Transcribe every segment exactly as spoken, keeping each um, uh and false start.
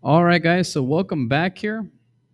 All right, guys. So welcome back here.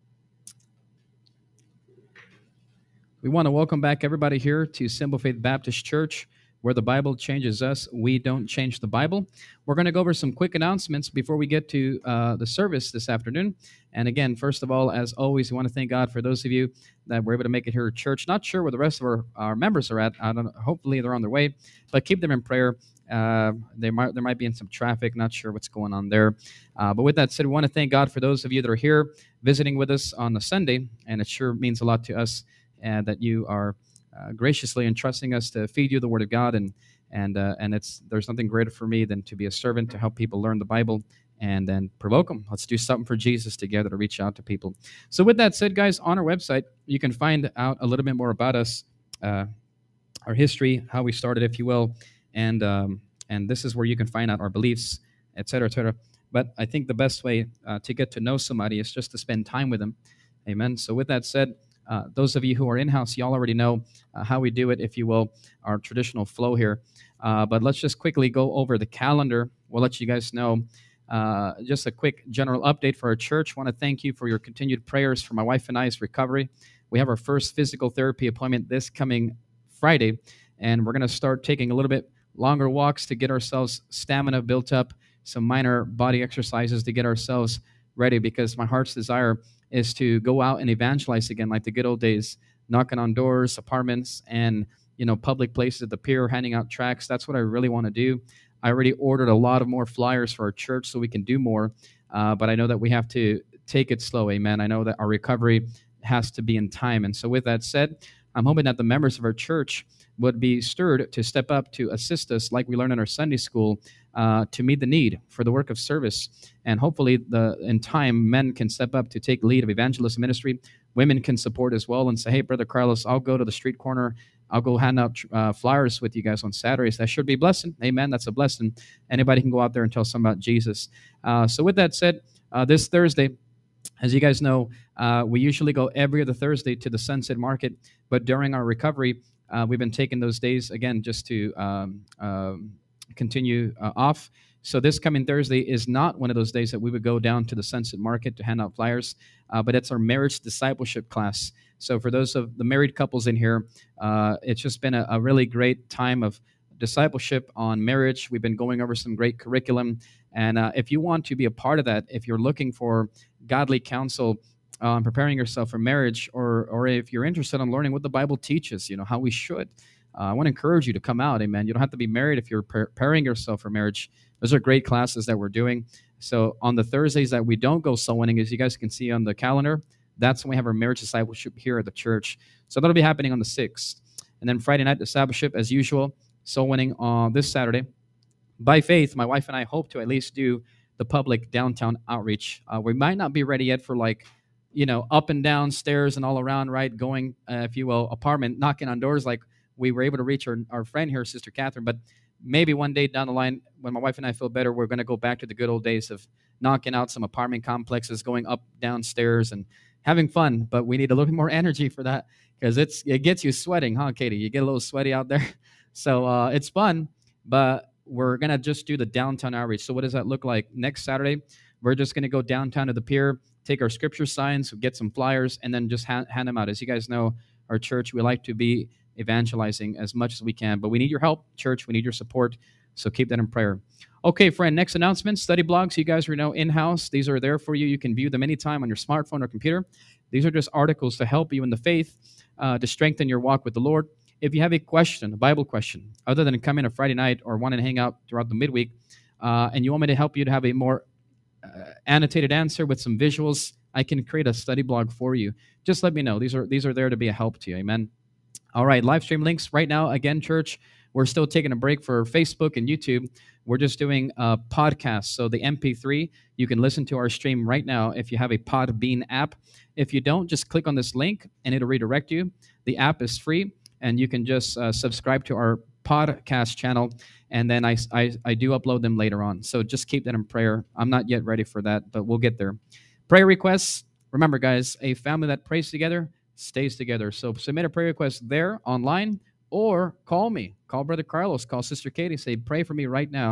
We want to welcome back everybody here to Simple Faith Baptist Church, where the Bible changes us. We don't change the Bible. We're going to go over some quick announcements before we get to uh, the service this afternoon. And again, first of all, as always, we want to thank God for those of you that were able to make it here at church. Not sure where the rest of our, our members are at. I don't know. Hopefully, they're on their way, but keep them in prayer. Uh, they might there might be in some traffic. Not sure what's going on there. Uh, but with that said, we want to thank God for those of you that are here visiting with us on a Sunday, and it sure means a lot to us and that you are uh, graciously entrusting us to feed you the Word of God, and and uh, and it's there's nothing greater for me than to be a servant to help people learn the Bible and then provoke them. Let's do something for Jesus together to reach out to people. So with that said, guys, on our website you can find out a little bit more about us, uh, our history, how we started, if you will, and um, and this is where you can find out our beliefs, et cetera, et cetera. But I think the best way uh, to get to know somebody is just to spend time with them. Amen. So with that said, uh, those of you who are in-house, y'all already know uh, how we do it, if you will, our traditional flow here. Uh, but let's just quickly go over the calendar. We'll let you guys know. Uh, just a quick general update for our church. Want to thank you for your continued prayers for my wife and I's recovery. We have our first physical therapy appointment this coming Friday, and we're going to start taking a little bit longer walks to get ourselves stamina built up, some minor body exercises to get ourselves ready, because my heart's desire is to go out and evangelize again like the good old days, knocking on doors, apartments, and you know public places at the pier, handing out tracts. That's what I really want to do. I already ordered a lot of more flyers for our church so we can do more, uh, but I know that we have to take it slow, amen. I know that our recovery has to be in time. And so with that said, I'm hoping that the members of our church would be stirred to step up to assist us, like we learned in our Sunday school, uh, to meet the need for the work of service. And hopefully, the in time, men can step up to take lead of evangelist ministry. Women can support as well and say, hey, Brother Carlos, I'll go to the street corner. I'll go hand out uh, flyers with you guys on Saturdays. That should be a blessing. Amen. That's a blessing. Anybody can go out there and tell someone about Jesus. Uh, so with that said, uh, this Thursday, as you guys know, uh, we usually go every other Thursday to the Sunset Market, but during our recovery, uh, we've been taking those days, again, just to um, um continue uh, off. So this coming Thursday is not one of those days that we would go down to the Sunset Market to hand out flyers, uh, but it's our marriage discipleship class. So for those of the married couples in here, uh, it's just been a, a really great time of discipleship on marriage. We've been going over some great curriculum. And uh, if you want to be a part of that, if you're looking for godly counsel on preparing yourself for marriage, or or if you're interested in learning what the Bible teaches, you know, how we should, uh, I want to encourage you to come out. Amen. You don't have to be married if you're preparing yourself for marriage. Those are great classes that we're doing. So on the Thursdays that we don't go soul winning, as you guys can see on the calendar, that's when we have our marriage discipleship here at the church. So that'll be happening on the sixth. And then Friday night discipleship, as usual, soul winning on this Saturday. By faith, my wife and I hope to at least do the public downtown outreach. Uh, we might not be ready yet for like, you know, up and down stairs and all around, right? Going, uh, if you will, apartment, knocking on doors like we were able to reach our, our friend here, Sister Catherine. But maybe one day down the line, when my wife and I feel better, we're going to go back to the good old days of knocking out some apartment complexes, going up, downstairs, and having fun. But we need a little bit more energy for that, because it's it gets you sweating, huh, Katie? You get a little sweaty out there. So uh, it's fun, but we're going to just do the downtown outreach. So what does that look like? Next Saturday, we're just going to go downtown to the pier, take our scripture signs, get some flyers, and then just hand, hand them out. As you guys know, our church, we like to be evangelizing as much as we can, but we need your help, church. We need your support, so keep that in prayer. Okay, friend, next announcement, study blogs. You guys are now in-house. These are there for you. You can view them anytime on your smartphone or computer. These are just articles to help you in the faith, uh, to strengthen your walk with the Lord. If you have a question, a Bible question, other than coming a Friday night or wanting to hang out throughout the midweek, uh, and you want me to help you to have a more uh, annotated answer with some visuals, I can create a study blog for you. Just let me know. These are these are there to be a help to you. Amen. All right, live stream links right now. Again, church, we're still taking a break for Facebook and YouTube. We're just doing a podcast. So the M P three, you can listen to our stream right now if you have a Podbean app. If you don't, just click on this link and it'll redirect you. The app is free, and you can just uh, subscribe to our podcast channel, and then I, I, I do upload them later on. So just keep that in prayer. I'm not yet ready for that, but we'll get there. Prayer requests. Remember, guys, a family that prays together stays together. So submit a prayer request there online, or call me. Call Brother Carlos. Call Sister Katie. Say, pray for me right now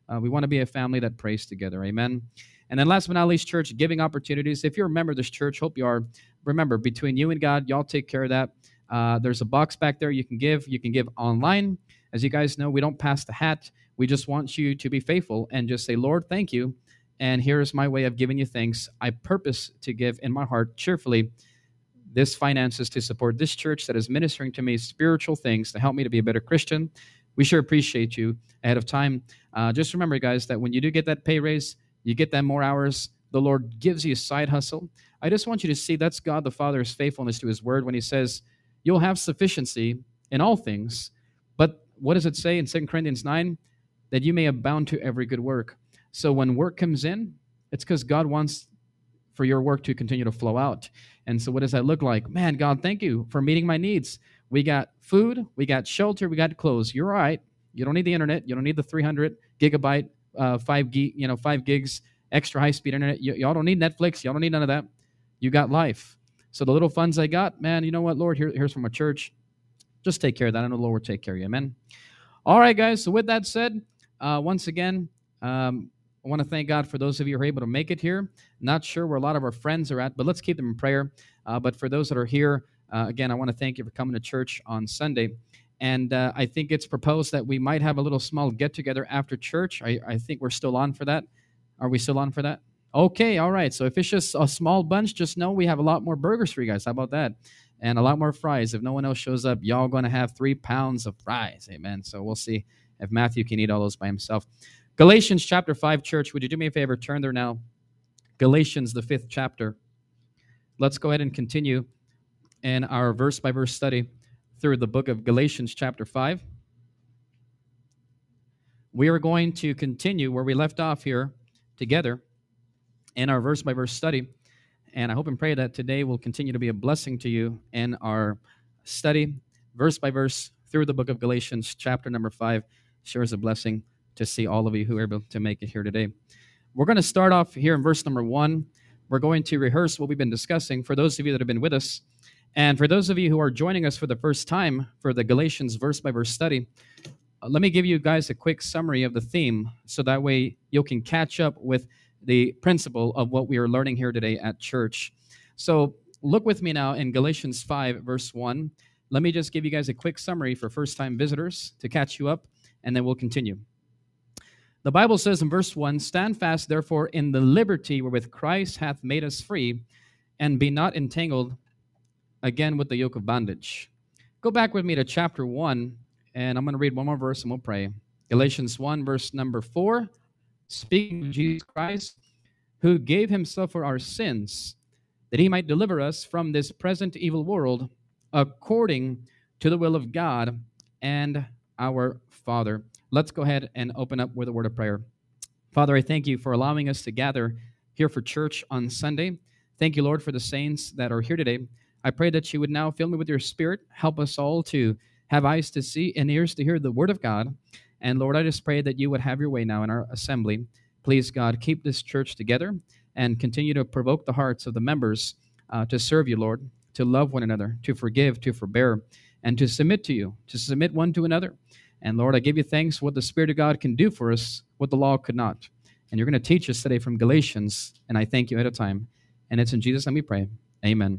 Uh, we want to be a family that prays together. Amen. And then last but not least, church, giving opportunities. If you're a member of this church, hope you are. Remember, between you and God, y'all take care of that. Uh, there's a box back there you can give. You can give online. As you guys know, we don't pass the hat. We just want you to be faithful and just say, Lord, thank you. And here's my way of giving you thanks. I purpose to give in my heart cheerfully this finances to support this church that is ministering to me spiritual things to help me to be a better Christian. We sure appreciate you ahead of time. Uh, just remember, guys, that when you do get that pay raise, you get that more hours, the Lord gives you a side hustle. I just want you to see that's God the Father's faithfulness to his word when he says, you'll have sufficiency in all things. But what does it say in Second Corinthians nine? That you may abound to every good work. So when work comes in, it's because God wants for your work to continue to flow out. And so what does that look like? Man, God, thank you for meeting my needs. We got food, we got shelter, we got clothes. You're all right. You don't need the internet. You don't need the three hundred gigabyte, uh, five gig, you know, five gigs, extra high-speed internet. Y- y'all don't need Netflix. Y'all don't need none of that. You got life. So the little funds I got, man, you know what, Lord, here, here's from a church. Just take care of that. I know the Lord will take care of you. Amen. All right, guys. So with that said, uh, once again, um, I want to thank God for those of you who are able to make it here. Not sure where a lot of our friends are at, but let's keep them in prayer. Uh, but for those that are here, uh, again, I want to thank you for coming to church on Sunday. And uh, I think it's proposed that we might have a little small get-together after church. I, I think we're still on for that. Are we still on for that? Okay, all right. So if it's just a small bunch, just know we have a lot more burgers for you guys. How about that? And a lot more fries. If no one else shows up, y'all going to have three pounds of fries. Amen. So we'll see if Matthew can eat all those by himself. Galatians chapter five, church, would you do me a favor? Turn there now. Galatians, the fifth chapter. Let's go ahead and continue in our verse-by-verse study through the book of Galatians chapter five. We are going to continue where we left off here together in our verse-by-verse study. And I hope and pray that today will continue to be a blessing to you in our study, verse by verse, through the book of Galatians, chapter number five. Sure is a blessing to see all of you who are able to make it here today. We're going to start off here in verse number one. We're going to rehearse what we've been discussing for those of you that have been with us. And for those of you who are joining us for the first time for the Galatians verse by verse study, uh, let me give you guys a quick summary of the theme so that way you can catch up with the principle of what we are learning here today at church. So look with me now in Galatians five, verse one. Let me just give you guys a quick summary for first-time visitors to catch you up, and then we'll continue. The Bible says in verse one, stand fast, therefore, in the liberty wherewith Christ hath made us free, and be not entangled again with the yoke of bondage. Go back with me to chapter one, and I'm going to read one more verse, and we'll pray. Galatians one, verse number four. Speaking of Jesus Christ, who gave himself for our sins, that he might deliver us from this present evil world, according to the will of God and our Father. Let's go ahead and open up with a word of prayer. Father, I thank you for allowing us to gather here for church on Sunday. Thank you, Lord, for the saints that are here today. I pray that you would now fill me with your Spirit. Help us all to have eyes to see and ears to hear the word of God. And Lord, I just pray that you would have your way now in our assembly. Please, God, keep this church together and continue to provoke the hearts of the members uh, to serve you, Lord, to love one another, to forgive, to forbear, and to submit to you, to submit one to another. And Lord, I give you thanks for what the Spirit of God can do for us, what the law could not. And you're going to teach us today from Galatians, and I thank you ahead of time. And it's in Jesus' name we pray. Amen.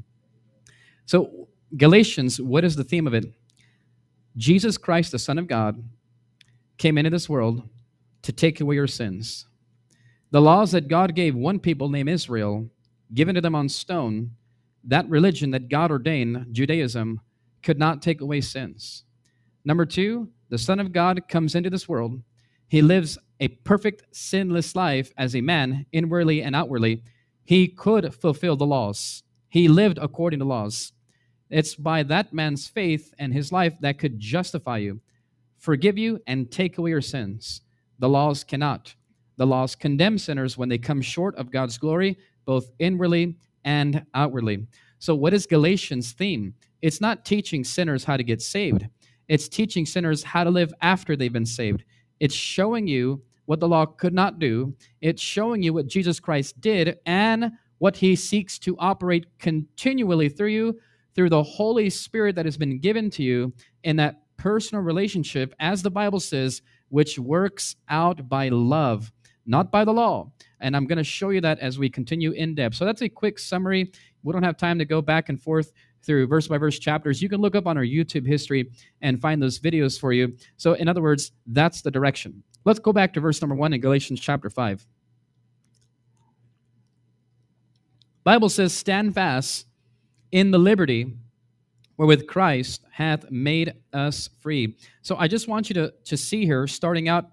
So Galatians, what is the theme of it? Jesus Christ, the Son of God, came into this world to take away your sins. The laws that God gave one people named Israel, given to them on stone, that religion that God ordained, Judaism, could not take away sins. Number two, the Son of God comes into this world. He lives a perfect, sinless life as a man, inwardly and outwardly. He could fulfill the laws. He lived according to laws. It's by that man's faith and his life that could justify you, forgive you, and take away your sins. The laws cannot. The laws condemn sinners when they come short of God's glory, both inwardly and outwardly. So what is Galatians' theme? It's not teaching sinners how to get saved. It's teaching sinners how to live after they've been saved. It's showing you what the law could not do. It's showing you what Jesus Christ did and what he seeks to operate continually through you, through the Holy Spirit that has been given to you in that personal relationship, as the Bible says, which works out by love, not by the law. And I'm going to show you that as we continue in depth. So that's a quick summary. We don't have time to go back and forth through verse by verse chapters. You can look up on our YouTube history and find those videos for you. So in other words, that's the direction. Let's go back to verse number one in Galatians chapter five. Bible says, stand fast in the liberty wherewith Christ hath made us free. So I just want you to, to see here, starting out,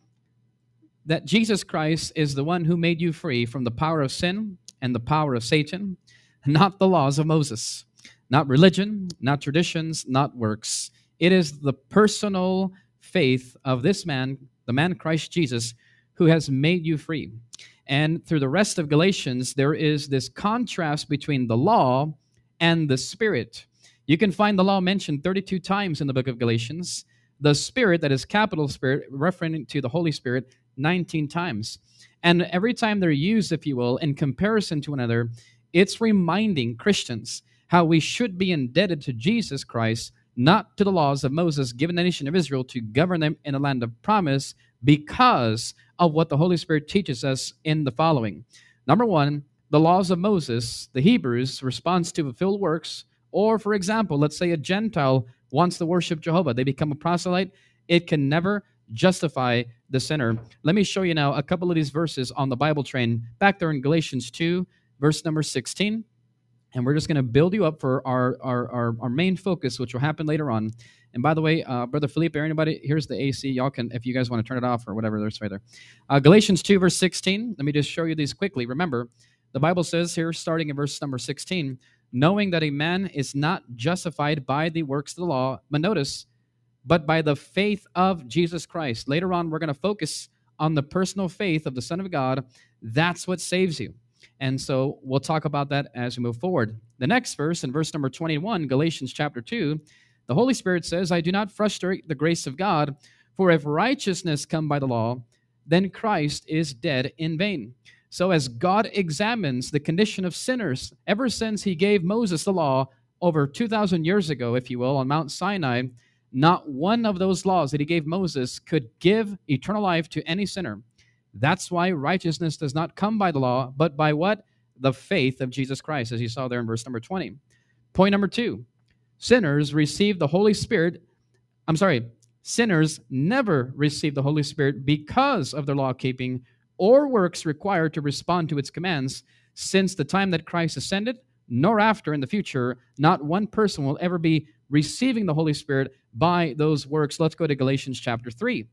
that Jesus Christ is the one who made you free from the power of sin and the power of Satan, not the laws of Moses, not religion, not traditions, not works. It is the personal faith of this man, the man Christ Jesus, who has made you free. And through the rest of Galatians, there is this contrast between the law and the Spirit. You can find the law mentioned thirty-two times in the book of Galatians. The Spirit, that is capital Spirit, referring to the Holy Spirit, nineteen times. And every time they're used, if you will, in comparison to one another, it's reminding Christians how we should be indebted to Jesus Christ, not to the laws of Moses given the nation of Israel to govern them in a land of promise, because of what the Holy Spirit teaches us in the following. Number one, the laws of Moses, the Hebrews' response to fulfill works, or for example, let's say a Gentile wants to worship Jehovah, they become a proselyte, it can never justify the sinner. Let me show you now a couple of these verses on the Bible train, back there in Galatians two, verse number sixteen. And we're just going to build you up for our, our, our, our main focus, which will happen later on. And by the way, uh, Brother Felipe, or anybody, here's the A C. Y'all can, if you guys want to turn it off or whatever, there's right there. Uh, Galatians two, verse sixteen. Let me just show you these quickly. Remember, the Bible says here, starting in verse number sixteen, knowing that a man is not justified by the works of the law, but notice, but by the faith of Jesus Christ. Later on, we're going to focus on the personal faith of the Son of God. That's what saves you. And so we'll talk about that as we move forward. The next verse, in verse number twenty-one, Galatians chapter two, the Holy Spirit says, I do not frustrate the grace of God, for if righteousness come by the law, then Christ is dead in vain. So as God examines the condition of sinners, ever since he gave Moses the law over two thousand years ago, if you will, on Mount Sinai, not one of those laws that he gave Moses could give eternal life to any sinner. That's why righteousness does not come by the law, but by what? The faith of Jesus Christ, as you saw there in verse number twenty. Point number two, sinners receive the Holy Spirit. I'm sorry, sinners never receive the Holy Spirit because of their law-keeping or works required to respond to its commands. Since the time that Christ ascended, nor after in the future, not one person will ever be receiving the Holy Spirit by those works. Let's go to Galatians chapter three.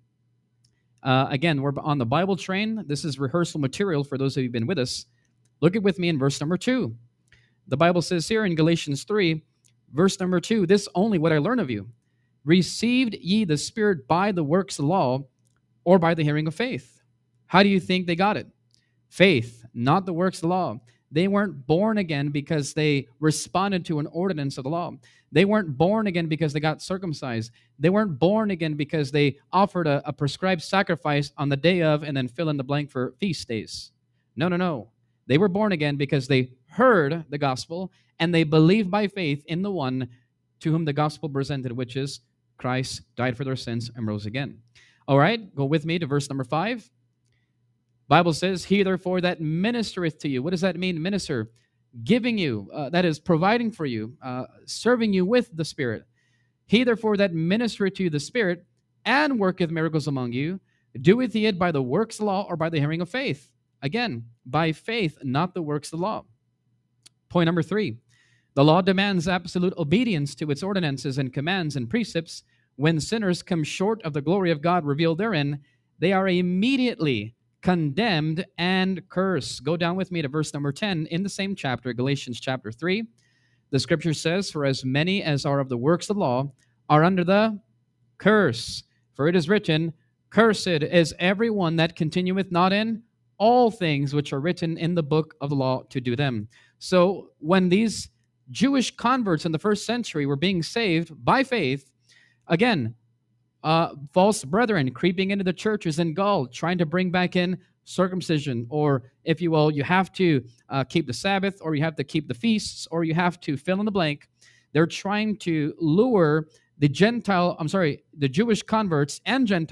Uh, again, we're on the Bible train. This is rehearsal material for those of you who've been with us. Look at with me in verse number two. The Bible says here in Galatians three, verse number two, this only what I learn of you. Received ye the Spirit by the works of the law, or by the hearing of faith? How do you think they got it? Faith, not the works of the law. They weren't born again because they responded to an ordinance of the law. They weren't born again because they got circumcised. They weren't born again because they offered a, a prescribed sacrifice on the day of and then fill in the blank for feast days. No, no, no. They were born again because they heard the gospel and they believed by faith in the one to whom the gospel presented, which is Christ died for their sins and rose again. All right, go with me to verse number five. Bible says, he therefore that ministereth to you. What does that mean, minister? Giving you, uh, that is providing for you, uh, serving you with the Spirit. He therefore that ministereth to you the Spirit, and worketh miracles among you, doeth he it by the works of the law or by the hearing of faith? Again, by faith, not the works of the law. Point number three, the law demands absolute obedience to its ordinances and commands and precepts. When sinners come short of the glory of God revealed therein, they are immediately condemned and cursed. Go down with me to verse number ten in the same chapter, Galatians chapter three. The scripture says, for as many as are of the works of the law are under the curse. For it is written, cursed is everyone that continueth not in all things which are written in the book of the law to do them. So when these Jewish converts in the first century were being saved by faith, again, Uh, false brethren creeping into the churches in Gaul, trying to bring back in circumcision, or if you will, you have to uh, keep the Sabbath, or you have to keep the feasts, or you have to fill in the blank. They're trying to lure the Gentile, I'm sorry, the Jewish converts and Gentile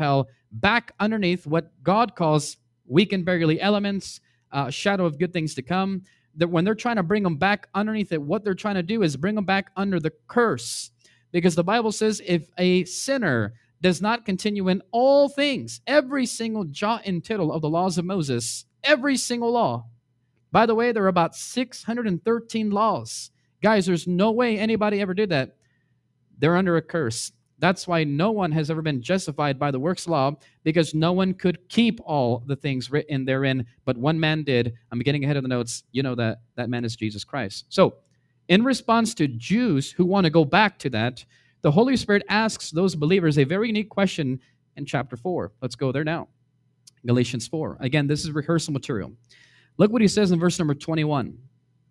back underneath what God calls weak and beggarly elements, uh, shadow of good things to come. That when they're trying to bring them back underneath it, what they're trying to do is bring them back under the curse. Because the Bible says if a sinner does not continue in all things, every single jot and tittle of the laws of Moses, every single law. By the way, there are about six hundred thirteen laws. Guys, there's no way anybody ever did that. They're under a curse. That's why no one has ever been justified by the works law, because no one could keep all the things written therein, but one man did. I'm getting ahead of the notes. You know that that man is Jesus Christ. So, in response to Jews who want to go back to that, the Holy Spirit asks those believers a very unique question in chapter four. Let's go there now. Galatians four. Again, this is rehearsal material. Look what he says in verse number twenty-one.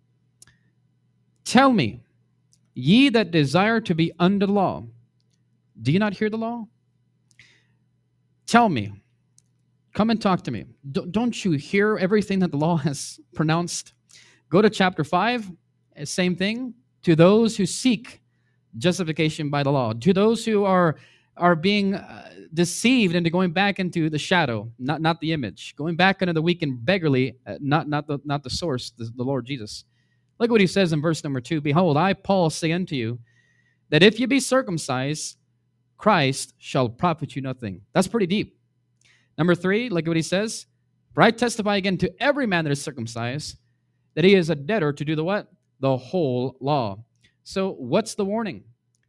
Tell me, ye that desire to be under the law, do you not hear the law? Tell me. Come and talk to me. Don't you hear everything that the law has pronounced? Go to chapter five, same thing. To those who seek justification by the law, to those who are are being uh, deceived into going back into the shadow, not not the image, going back into the weak and beggarly, uh, not not the not the source, the, the Lord Jesus. Look what he says in verse number two. Behold, I, Paul, say unto you, that if you be circumcised, Christ shall profit you nothing. That's pretty deep. Number three, look at what he says. For I testify again to every man that is circumcised, that he is a debtor to do the what? The whole law. So what's the warning?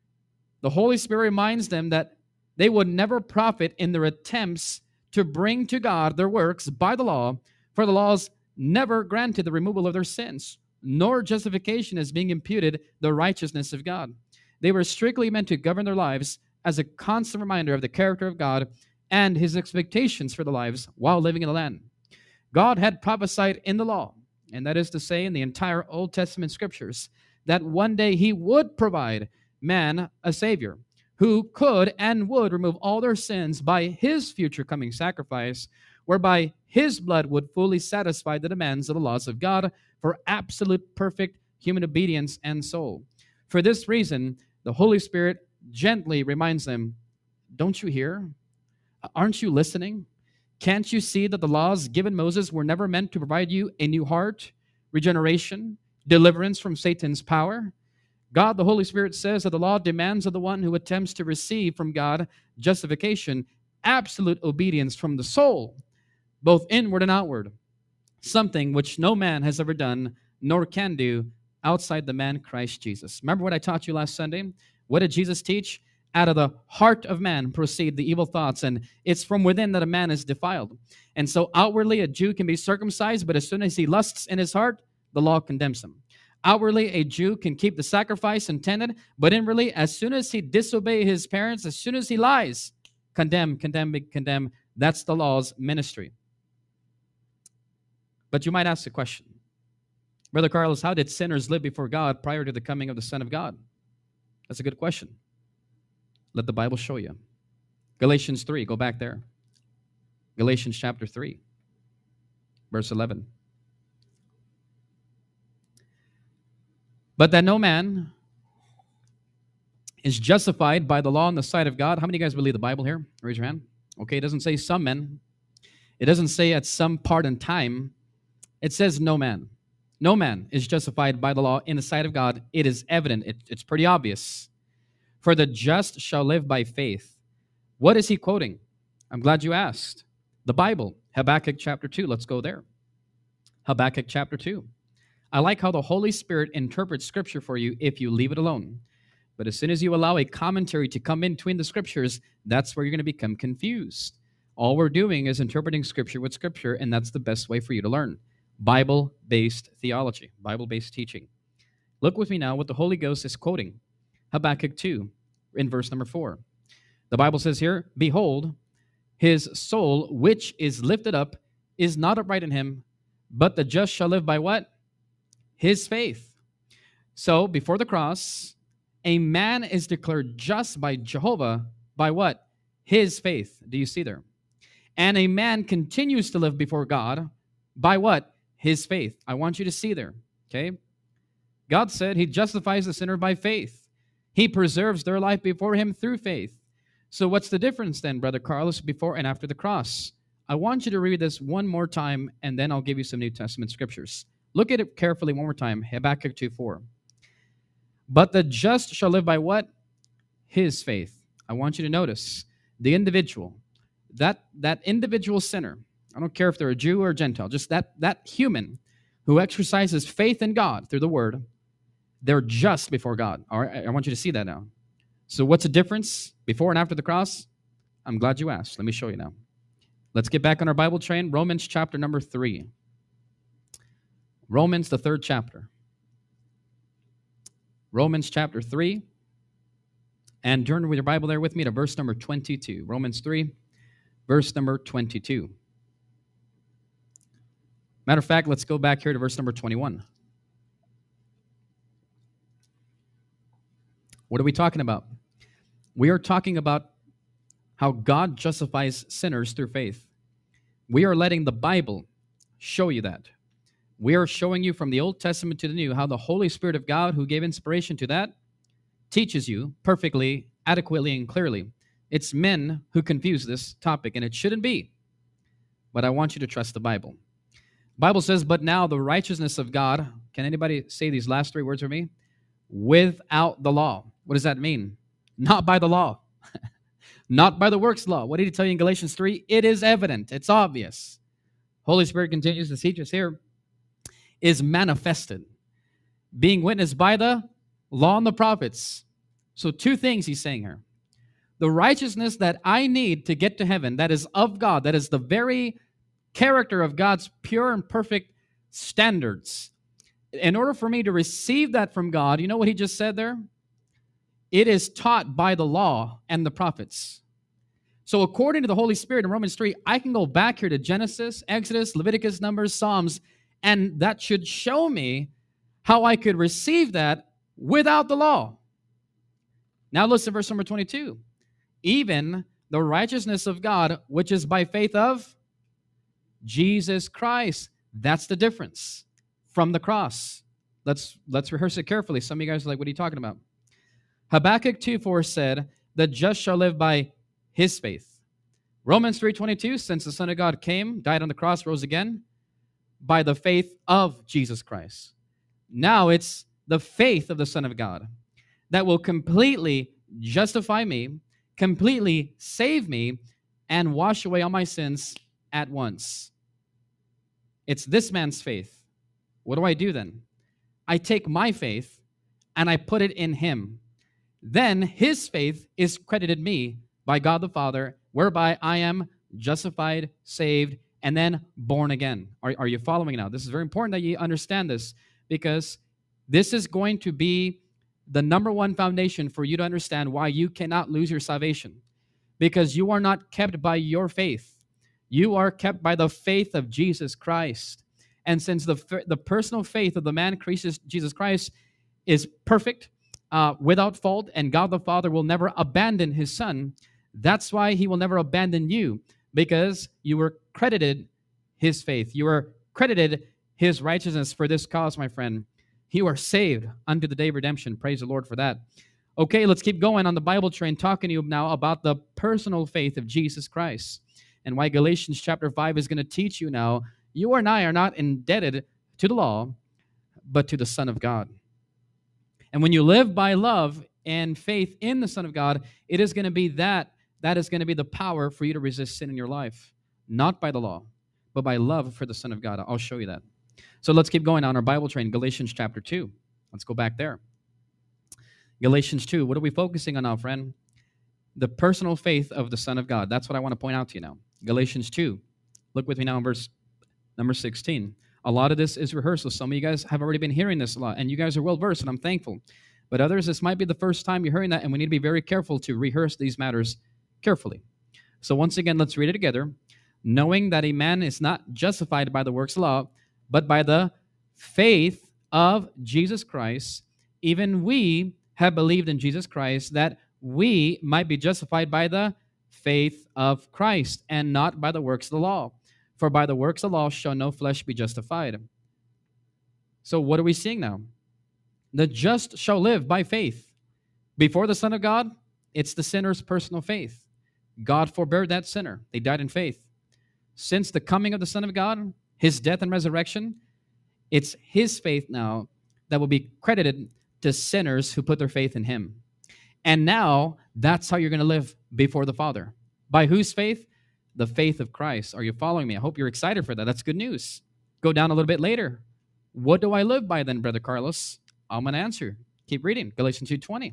The Holy Spirit reminds them that they would never profit in their attempts to bring to God their works by the law, for the laws never granted the removal of their sins, nor justification as being imputed the righteousness of God. They were strictly meant to govern their lives as a constant reminder of the character of God and his expectations for the lives while living in the land. God had prophesied in the law, and that is to say in the entire Old Testament scriptures, that one day he would provide man a Savior who could and would remove all their sins by his future coming sacrifice, whereby his blood would fully satisfy the demands of the laws of God for absolute perfect human obedience and soul. For this reason, the Holy Spirit gently reminds them, don't you hear? Aren't you listening? Can't you see that the laws given Moses were never meant to provide you a new heart, regeneration, deliverance from Satan's power? God, the Holy Spirit, says that the law demands of the one who attempts to receive from God justification, absolute obedience from the soul, both inward and outward, something which no man has ever done, nor can do, outside the man Christ Jesus. Remember what I taught you last Sunday? What did Jesus teach? Out of the heart of man proceed the evil thoughts, and it's from within that a man is defiled. And so outwardly a Jew can be circumcised, but as soon as he lusts in his heart, the law condemns him. Outwardly a Jew can keep the sacrifice intended, but inwardly, as soon as he disobeys his parents, as soon as he lies, condemn, condemn, condemn. That's the law's ministry. But you might ask the question, Brother Carlos, how did sinners live before God prior to the coming of the Son of God? That's a good question. Let the Bible show you. Galatians three, go back there. Galatians chapter three, verse eleven. But that no man is justified by the law in the sight of God. How many of you guys believe the Bible here? Raise your hand. Okay, it doesn't say some men. It doesn't say at some part in time. It says no man. No man is justified by the law in the sight of God. It is evident. It, it's pretty obvious. For the just shall live by faith. What is he quoting? I'm glad you asked. The Bible, Habakkuk chapter two. Let's go there. Habakkuk chapter two. I like how the Holy Spirit interprets Scripture for you if you leave it alone. But as soon as you allow a commentary to come in between the Scriptures, that's where you're going to become confused. All we're doing is interpreting Scripture with Scripture, and that's the best way for you to learn. Bible-based theology, Bible-based teaching. Look with me now what the Holy Ghost is quoting. Habakkuk two, in verse number four. The Bible says here, behold, his soul, which is lifted up, is not upright in him, but the just shall live by what? His faith. So, before the cross, a man is declared just by Jehovah by what? His faith. Do you see there? And a man continues to live before God by what? His faith. I want you to see there, okay? God said he justifies the sinner by faith. He preserves their life before him through faith. So what's the difference then, Brother Carlos, before and after the cross? I want you to read this one more time, and then I'll give you some New Testament scriptures. Look at it carefully one more time. Habakkuk two four. But the just shall live by what? His faith. I want you to notice the individual, that, that individual sinner. I don't care if they're a Jew or a Gentile, just that, that human who exercises faith in God through the word, they're just before God. All right, I want you to see that now. So what's the difference before and after the cross? I'm glad you asked. Let me show you now. Let's get back on our Bible train. Romans chapter number three. Romans, the third chapter. Romans chapter three. And turn with your Bible there with me to verse number twenty-two. Romans three, verse number twenty-two. Matter of fact, let's go back here to verse number twenty-one. What are we talking about? We are talking about how God justifies sinners through faith. We are letting the Bible show you that. We are showing you from the Old Testament to the New how the Holy Spirit of God, who gave inspiration to that, teaches you perfectly, adequately, and clearly. It's men who confuse this topic, and it shouldn't be. But I want you to trust the Bible. The Bible says, but now the righteousness of God, can anybody say these last three words for me? Without the law. What does that mean? Not by the law. Not by the works law. What did he tell you in Galatians three? It is evident. It's obvious. Holy Spirit continues to teach us here. Is manifested. Being witnessed by the law and the prophets. So two things he's saying here. The righteousness that I need to get to heaven, that is of God, that is the very character of God's pure and perfect standards. In order for me to receive that from God, you know what he just said there? It is taught by the law and the prophets. So according to the Holy Spirit in Romans three, I can go back here to Genesis, Exodus, Leviticus, Numbers, Psalms, and that should show me how I could receive that without the law. Now listen to verse number twenty-two. Even the righteousness of God, which is by faith of Jesus Christ. That's the difference from the cross. Let's, let's rehearse it carefully. Some of you guys are like, what are you talking about? Habakkuk two four said, the just shall live by his faith. Romans three twenty-two, since the Son of God came, died on the cross, rose again, by the faith of Jesus Christ. Now it's the faith of the Son of God that will completely justify me, completely save me, and wash away all my sins at once. It's this man's faith. What do I do then? I take my faith and I put it in him. Then his faith is credited me by God the Father, whereby I am justified, saved, and then born again. Are, are you following now? This is very important that you understand this, because this is going to be the number one foundation for you to understand why you cannot lose your salvation. Because you are not kept by your faith. You are kept by the faith of Jesus Christ. And since the, the personal faith of the man Jesus Christ is perfect, uh, without fault, and God the Father will never abandon his Son, that's why he will never abandon you, because you were credited his faith. You were credited his righteousness for this cause, my friend. You are saved unto the day of redemption. Praise the Lord for that. Okay, let's keep going on the Bible train, talking to you now about the personal faith of Jesus Christ, and why Galatians chapter five is going to teach you now, you and I are not indebted to the law, but to the Son of God. And when you live by love and faith in the Son of God, it is going to be that, that is going to be the power for you to resist sin in your life. Not by the law, but by love for the Son of God. I'll show you that. So let's keep going on our Bible train, Galatians chapter two. Let's go back there. Galatians two, what are we focusing on now, friend? The personal faith of the Son of God. That's what I want to point out to you now. Galatians two. Look with me now in verse number sixteen. A lot of this is rehearsal. Some of you guys have already been hearing this a lot, and you guys are well-versed, and I'm thankful. But others, this might be the first time you're hearing that, and we need to be very careful to rehearse these matters carefully. So once again, let's read it together. Knowing that a man is not justified by the works of law, but by the faith of Jesus Christ, even we have believed in Jesus Christ, that we might be justified by the faith of Christ, and not by the works of the law. For by the works of the law shall no flesh be justified. So what are we seeing now? The just shall live by faith before the Son of God, It's the sinner's personal faith. God forbear that sinner. They died in faith. Since the coming of the Son of God, his death and resurrection, it's his faith now that will be credited to sinners who put their faith in him. And now that's how you're going to live before the Father. By whose faith? The faith of Christ. Are you following me? I hope you're excited for that. That's good news. Go down a little bit later. What do I live by then, Brother Carlos? I'm going to answer. Keep reading. Galatians two twenty.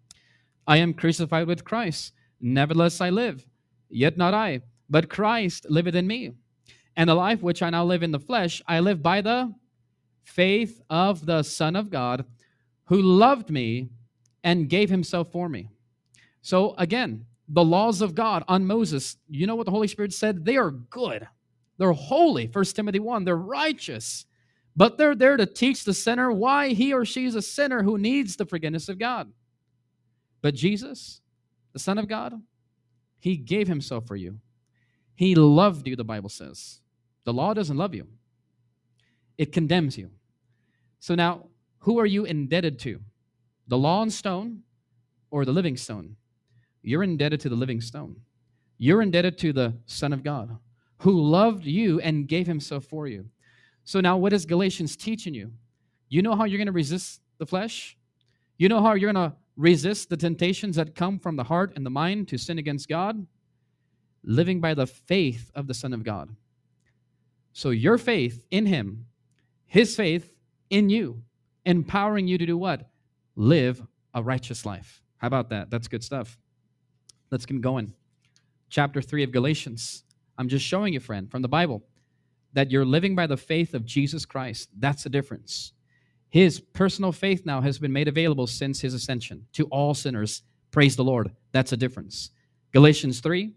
I am crucified with Christ. Nevertheless I live. Yet not I, but Christ liveth in me. And the life which I now live in the flesh, I live by the faith of the Son of God, who loved me and gave himself for me. So again, the laws of God on Moses, you know what the Holy Spirit said? They are good. They're holy. First Timothy one, they're righteous. But they're there to teach the sinner why he or she is a sinner who needs the forgiveness of God. But Jesus, the Son of God, he gave himself for you. He loved you, the Bible says. The law doesn't love you. It condemns you. So now, who are you indebted to? The law and stone or the living stone? You're indebted to the living stone. You're indebted to the Son of God, who loved you and gave himself for you. So now what is Galatians teaching you? You know how you're going to resist the flesh? You know how you're going to resist the temptations that come from the heart and the mind to sin against God? Living by the faith of the Son of God. So your faith in him, his faith in you, empowering you to do what? Live a righteous life. How about that? That's good stuff. Let's keep going. Chapter three of Galatians. I'm just showing you, friend, from the Bible, that you're living by the faith of Jesus Christ. That's the difference. His personal faith now has been made available since his ascension to all sinners. Praise the Lord. That's a difference. Galatians three.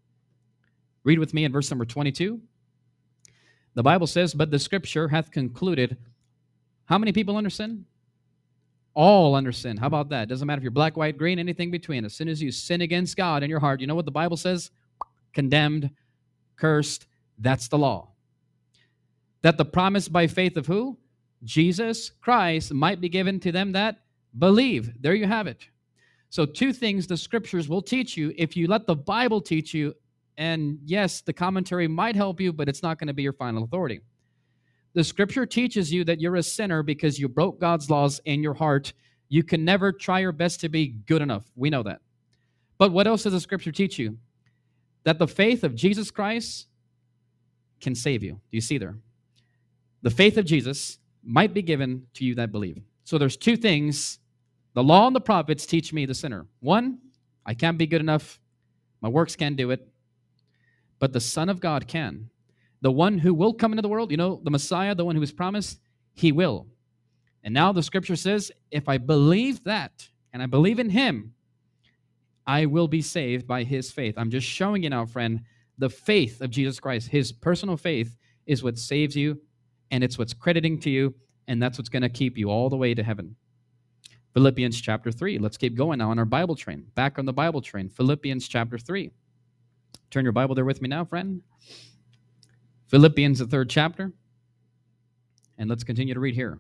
Read with me in verse number twenty-two. The Bible says, but the scripture hath concluded, how many people under sin? All under sin. How about that? Doesn't matter if you're black, white, green, anything between. As soon as you sin against God in your heart, you know what the Bible says? Condemned, cursed. That's the law. That the promise by faith of who? Jesus Christ might be given to them that believe. There you have it. So two things the scriptures will teach you if you let the Bible teach you. And yes, the commentary might help you, but it's not going to be your final authority. The scripture teaches you that you're a sinner because you broke God's laws in your heart. You can never try your best to be good enough. We know that. But what else does the scripture teach you? That the faith of Jesus Christ can save you. Do you see there? The faith of Jesus might be given to you that believe. So there's two things. The law and the prophets teach me, the sinner. One, I can't be good enough. My works can't do it. But the Son of God can. The one who will come into the world, you know, the Messiah, the one who was promised, he will. And now the scripture says, if I believe that, and I believe in him, I will be saved by his faith. I'm just showing you now, friend, the faith of Jesus Christ. His personal faith is what saves you, and it's what's crediting to you, and that's what's going to keep you all the way to heaven. Philippians chapter three. Let's keep going now on our Bible train. Back on the Bible train. Philippians chapter three. Turn your Bible there with me now, friend. Philippians, the third chapter. And let's continue to read here.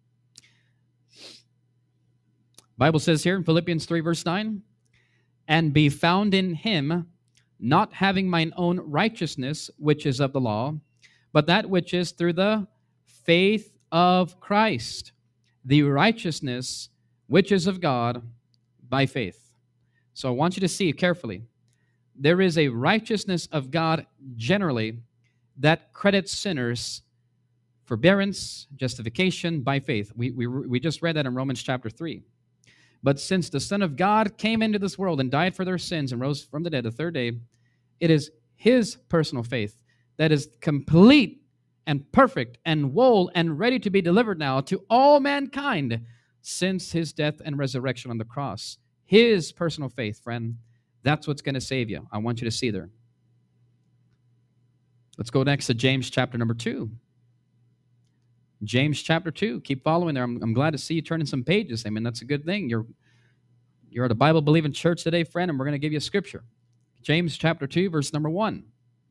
Bible says here in Philippians three, verse nine, and be found in him, not having mine own righteousness, which is of the law, but that which is through the faith of Christ, the righteousness which is of God by faith. So I want you to see carefully. There is a righteousness of God generally that credits sinners forbearance, justification by faith. We, we, we just read that in Romans chapter three. But since the Son of God came into this world and died for their sins and rose from the dead the third day, it is his personal faith that is complete and perfect and whole and ready to be delivered now to all mankind since his death and resurrection on the cross. His personal faith, friend, that's what's going to save you. I want you to see there. Let's go next to James chapter number two. James chapter two. Keep following there. I'm, I'm glad to see you turning some pages. I mean, that's a good thing. You're, you're at a Bible-believing church today, friend, and we're going to give you a scripture. James chapter two, verse number one.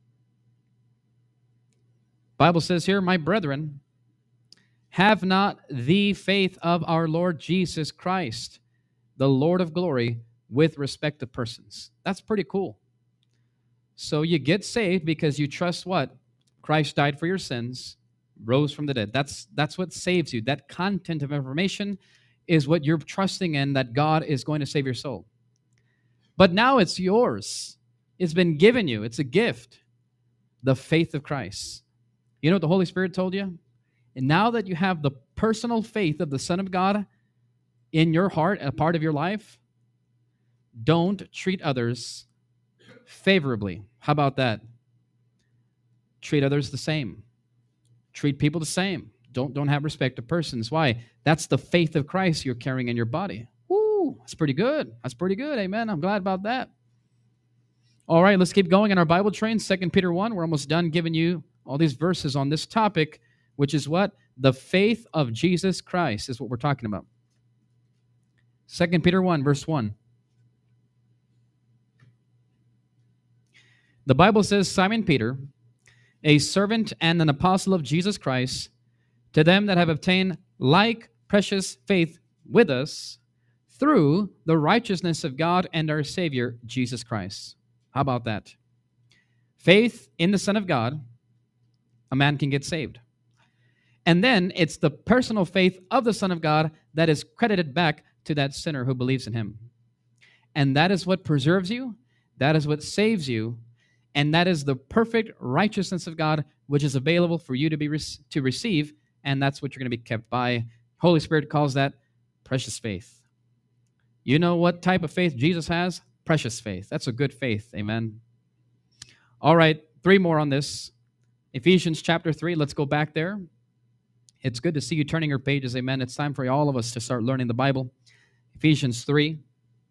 Bible says here, my brethren, have not the faith of our Lord Jesus Christ, the Lord of glory, with respect to persons. That's pretty cool. So you get saved because you trust what? Christ died for your sins, rose from the dead. That's that's what saves you. That content of information is what you're trusting in, that God is going to save your soul. But now it's yours. It's been given you. It's a gift. The faith of Christ. You know what the Holy Spirit told you? And now that you have the personal faith of the Son of God in your heart, a part of your life, don't treat others favorably. How about that? Treat others the same. Treat people the same. Don't, don't have respect to persons. Why? That's the faith of Christ you're carrying in your body. Woo, that's pretty good. That's pretty good. Amen. I'm glad about that. All right, let's keep going in our Bible train. Second Peter one, we're almost done giving you all these verses on this topic, which is what? The faith of Jesus Christ is what we're talking about. Second Peter one, verse one. The Bible says, Simon Peter, a servant and an apostle of Jesus Christ, to them that have obtained like precious faith with us through the righteousness of God and our Savior, Jesus Christ. How about that? Faith in the Son of God, a man can get saved. And then it's the personal faith of the Son of God that is credited back to that sinner who believes in him. And that is what preserves you. That is what saves you. And that is the perfect righteousness of God, which is available for you to be to receive. And that's what you're going to be kept by. Holy Spirit calls that precious faith. You know what type of faith Jesus has? Precious faith. That's a good faith. Amen. All right, three more on this. Ephesians chapter three. Let's go back there. It's good to see you turning your pages. Amen. It's time for all of us to start learning the Bible. Ephesians three.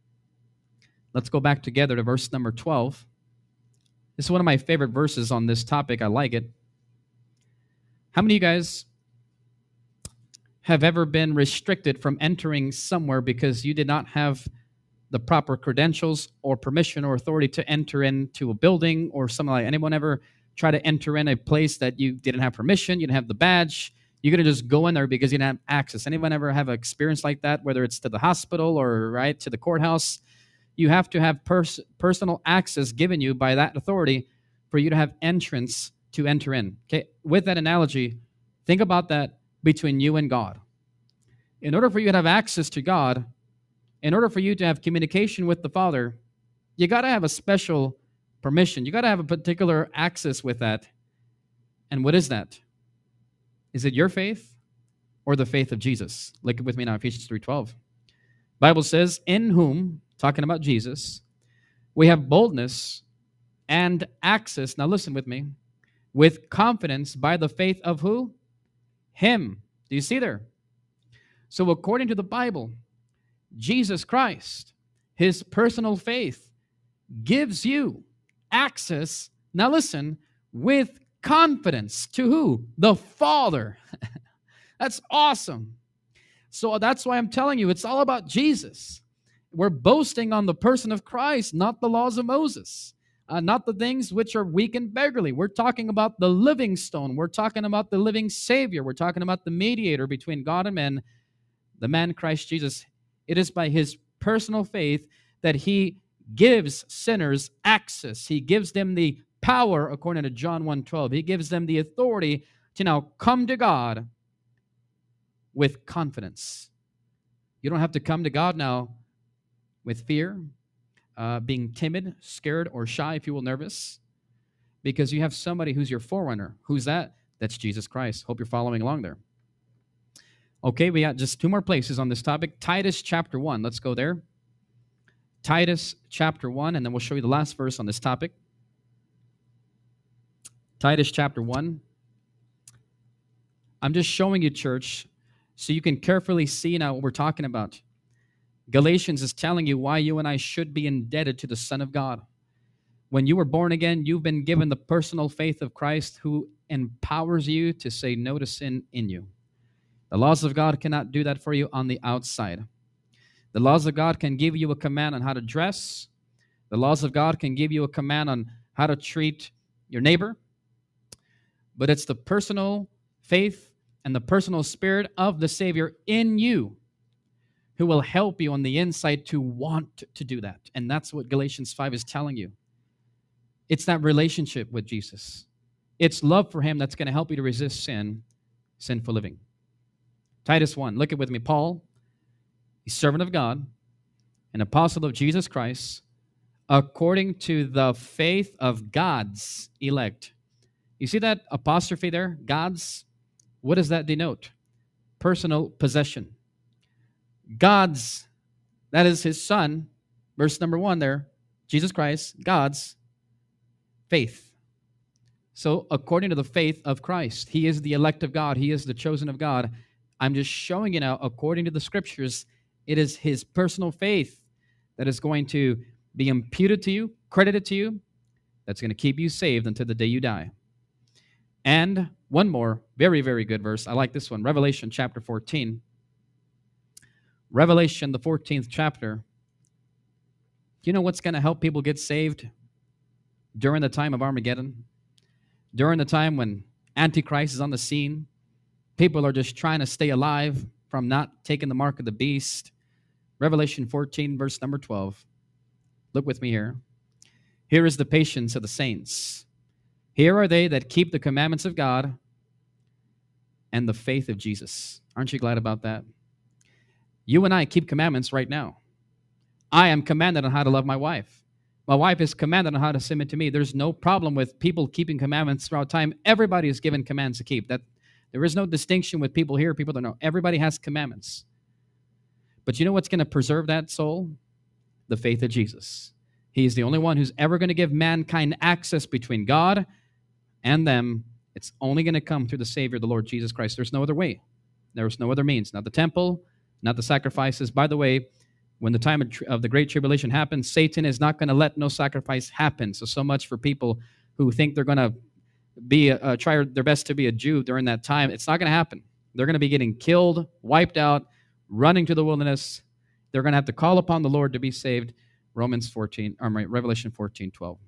Let's go back together to verse number twelve. This is one of my favorite verses on this topic. I like it. How many of you guys have ever been restricted from entering somewhere because you did not have the proper credentials or permission or authority to enter into a building or something like that? Anyone ever try to enter in a place that you didn't have permission, you didn't have the badge, you're going to just go in there because you didn't have access? Anyone ever have an experience like that, whether it's to the hospital or right to the courthouse? You have to have pers- personal access given you by that authority for you to have entrance to enter in. Okay, with that analogy, think about that between you and God. In order for you to have access to God, in order for you to have communication with the Father, you got to have a special permission. You got to have a particular access with that. And what is that? Is it your faith or the faith of Jesus? Look with me now, Ephesians three twelve. Bible says, in whom, talking about Jesus, we have boldness and access, now listen with me, with confidence by the faith of who? Him. Do you see there? So according to the Bible, Jesus Christ, his personal faith, gives you access, now listen, with confidence to who? The Father. That's awesome. So that's why I'm telling you, it's all about Jesus. We're boasting on the person of Christ, not the laws of Moses, uh, not the things which are weak and beggarly. We're talking about the living stone. We're talking about the living Savior. We're talking about the mediator between God and men, the man Christ Jesus. It is by his personal faith that he gives sinners access. He gives them the power, according to John one twelve. He gives them the authority to now come to God with confidence. You don't have to come to God now with fear, uh, being timid, scared, or shy, if you will, nervous, because you have somebody who's your forerunner. Who's that? That's Jesus Christ. Hope you're following along there. Okay, we got just two more places on this topic. Titus chapter one. Let's go there. Titus chapter one, and then we'll show you the last verse on this topic. Titus chapter one. I'm just showing you, church, so you can carefully see now what we're talking about. Galatians is telling you why you and I should be indebted to the Son of God. When you were born again, you've been given the personal faith of Christ who empowers you to say no to sin in you. The laws of God cannot do that for you on the outside. The laws of God can give you a command on how to dress. The laws of God can give you a command on how to treat your neighbor. But it's the personal faith and the personal spirit of the Savior in you who will help you on the inside to want to do that. And that's what Galatians five is telling you. It's that relationship with Jesus. It's love for him that's going to help you to resist sin, sinful living. Titus one, look at with me. Paul, a servant of God, an apostle of Jesus Christ, according to the faith of God's elect. You see that apostrophe there? God's. What does that denote? Personal possession. God's, that is his son, verse number one there, Jesus Christ, God's faith. So according to the faith of Christ, he is the elect of God. He is the chosen of God. I'm just showing you now, according to the scriptures, it is his personal faith that is going to be imputed to you, credited to you, that's going to keep you saved until the day you die. And one more, very, very good verse. I like this one. Revelation chapter fourteen. Revelation, the fourteenth chapter. Do you know what's going to help people get saved during the time of Armageddon? During the time when Antichrist is on the scene, people are just trying to stay alive from not taking the mark of the beast. Revelation fourteen, verse number twelve. Look with me here. Here is the patience of the saints. Here are they that keep the commandments of God and the faith of Jesus. Aren't you glad about that? You and I keep commandments right now. I am commanded on how to love my wife. My wife is commanded on how to submit to me. There's no problem with people keeping commandments throughout time. Everybody is given commands to keep. That there is no distinction with people here, people that know. Everybody has commandments. But you know what's going to preserve that soul? The faith of Jesus. He is the only one who's ever going to give mankind access between God and them. It's only going to come through the Savior, the Lord Jesus Christ. There's no other way. There's no other means. Not the temple, not the sacrifices. By the way, when the time of, tr- of the Great Tribulation happens, Satan is not going to let no sacrifice happen. So, so much for people who think they're going to be a, uh, try their best to be a Jew during that time. It's not going to happen. They're going to be getting killed, wiped out, running to the wilderness. They're going to have to call upon the Lord to be saved. Romans fourteen, or Revelation fourteen, twelve.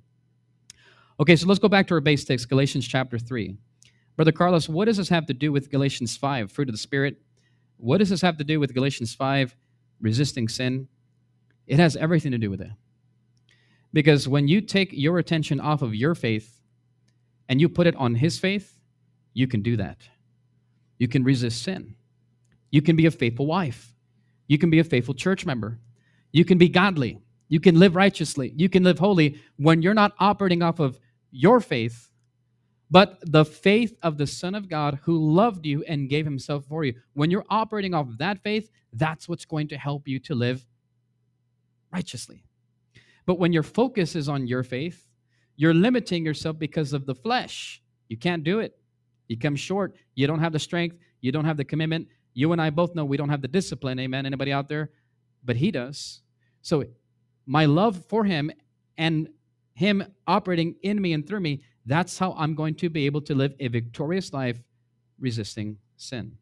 Okay, so let's go back to our base text, Galatians chapter three. Brother Carlos, what does this have to do with Galatians five, fruit of the Spirit? What does this have to do with Galatians five, resisting sin? It has everything to do with it. Because when you take your attention off of your faith and you put it on his faith, you can do that. You can resist sin. You can be a faithful wife. You can be a faithful church member. You can be godly. You can live righteously. You can live holy when you're not operating off of your faith, but the faith of the Son of God who loved you and gave himself for you. When you're operating off of that faith, that's what's going to help you to live righteously. But when your focus is on your faith, you're limiting yourself because of the flesh. You can't do it. You come short. You don't have the strength. You don't have the commitment. You and I both know we don't have the discipline. Amen. Anybody out there? But he does. So my love for him and him operating in me and through me, that's how I'm going to be able to live a victorious life resisting sin.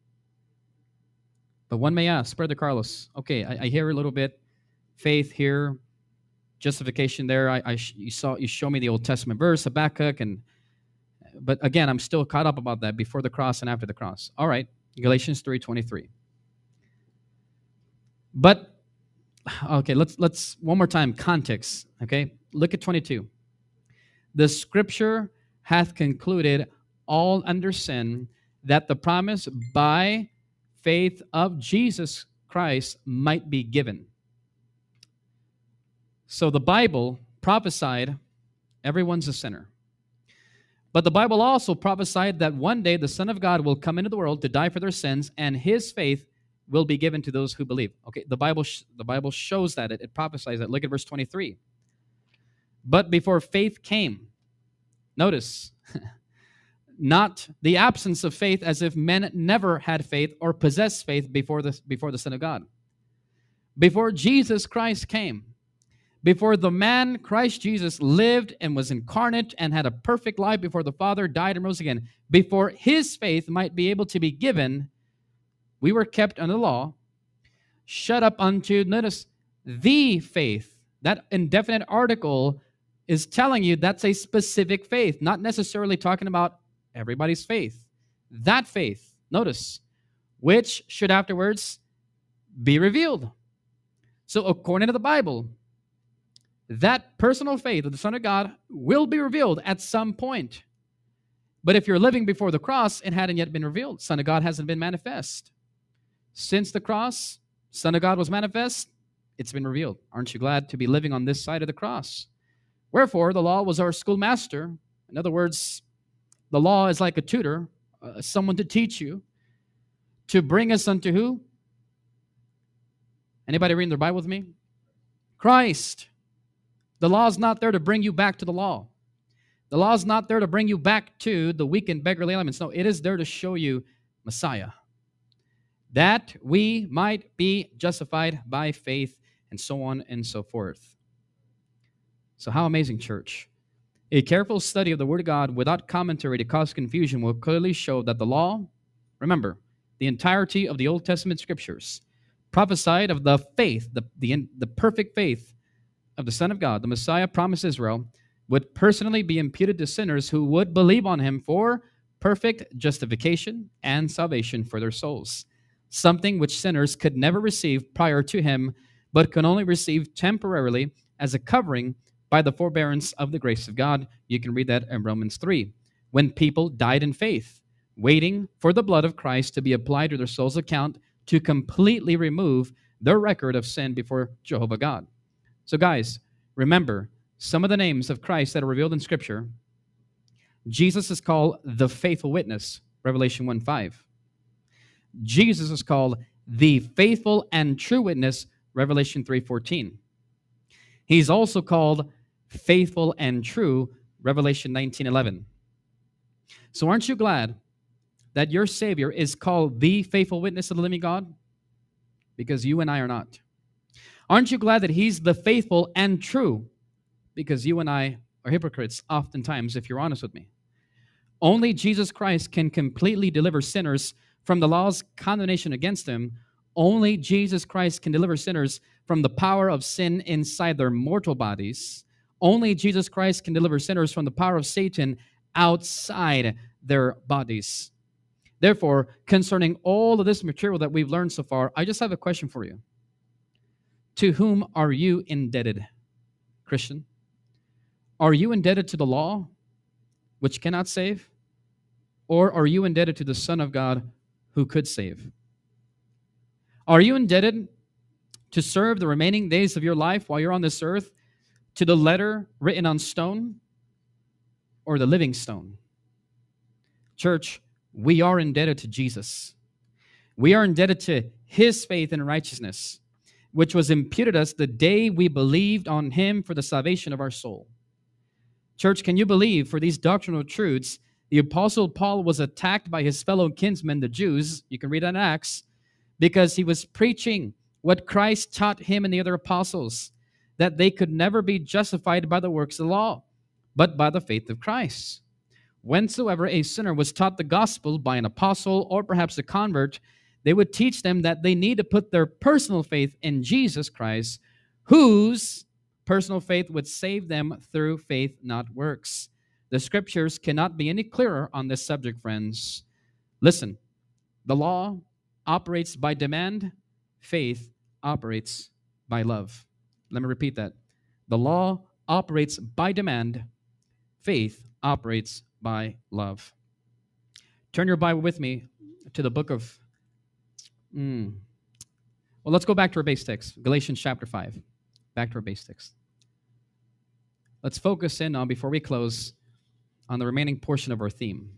But one may ask, Brother Carlos, okay, I, I hear a little bit, faith here, justification there. I, I you saw you show me the Old Testament verse, Habakkuk, and but again, I'm still caught up about that before the cross and after the cross. All right, Galatians three twenty-three. But okay, let's let's one more time context. Okay, look at twenty-two. The Scripture hath concluded all under sin, that the promise by faith of Jesus Christ might be given. So the Bible prophesied everyone's a sinner. But the Bible also prophesied that one day the Son of God will come into the world to die for their sins, and his faith will be given to those who believe. Okay, the Bible sh- the Bible shows that. It, it prophesies that. Look at verse twenty-three. But before faith came, notice, not the absence of faith as if men never had faith or possessed faith before the, before the Son of God. Before Jesus Christ came, before the man Christ Jesus lived and was incarnate and had a perfect life before the Father, died and rose again, before his faith might be able to be given, we were kept under the law, shut up unto, notice, the faith. That indefinite article is telling you that's a specific faith, not necessarily talking about everybody's faith. That faith, notice, which should afterwards be revealed. So according to the Bible, that personal faith of the Son of God will be revealed at some point. But if you're living before the cross, it hadn't yet been revealed. Son of God hasn't been manifest. Since the cross, Son of God was manifest, it's been revealed. Aren't you glad to be living on this side of the cross? Wherefore, the law was our schoolmaster. In other words, the law is like a tutor, uh, someone to teach you, to bring us unto who? Anybody reading their Bible with me? Christ. The law is not there to bring you back to the law. The law is not there to bring you back to the weak and beggarly elements. No, it is there to show you Messiah, that we might be justified by faith, and so on and so forth. So how amazing, church. A careful study of the Word of God without commentary to cause confusion will clearly show that the law, remember, the entirety of the Old Testament scriptures, prophesied of the faith, the, the, the perfect faith of the Son of God, the Messiah promised Israel, would personally be imputed to sinners who would believe on him for perfect justification and salvation for their souls, something which sinners could never receive prior to him, but can only receive temporarily as a covering by the forbearance of the grace of God. You can read that in Romans three. When people died in faith, waiting for the blood of Christ to be applied to their soul's account to completely remove their record of sin before Jehovah God. So guys, remember, some of the names of Christ that are revealed in Scripture, Jesus is called the faithful witness, Revelation one five. Jesus is called the faithful and true witness, Revelation three fourteen. He's also called faithful and true, Revelation nineteen eleven. So aren't you glad that your Savior is called the faithful witness of the living God? Because you and I are not. Aren't you glad that he's the faithful and true? Because you and I are hypocrites oftentimes, if you're honest with me. Only Jesus Christ can completely deliver sinners from the law's condemnation against them. Only Jesus Christ can deliver sinners from the power of sin inside their mortal bodies. Only Jesus Christ can deliver sinners from the power of Satan outside their bodies. Therefore, concerning all of this material that we've learned so far, I just have a question for you. To whom are you indebted, Christian? Are you indebted to the law, which cannot save? Or are you indebted to the Son of God who could save? Are you indebted to serve the remaining days of your life while you're on this earth to the letter written on stone or the living stone? Church, we are indebted to Jesus. We are indebted to his faith and righteousness, which was imputed us the day we believed on him for the salvation of our soul. Church, can you believe for these doctrinal truths, the Apostle Paul was attacked by his fellow kinsmen, the Jews, you can read that in Acts, because he was preaching what Christ taught him and the other apostles, that they could never be justified by the works of the law, but by the faith of Christ. Whensoever a sinner was taught the gospel by an apostle or perhaps a convert, they would teach them that they need to put their personal faith in Jesus Christ, whose personal faith would save them through faith, not works. The scriptures cannot be any clearer on this subject, friends. Listen, the law operates by demand, faith operates by love. Let me repeat that. The law operates by demand, faith operates by love. Turn your Bible with me to the book of, mm, well, let's go back to our base text, Galatians chapter five. Back to our base text. Let's focus in on, before we close, on the remaining portion of our theme.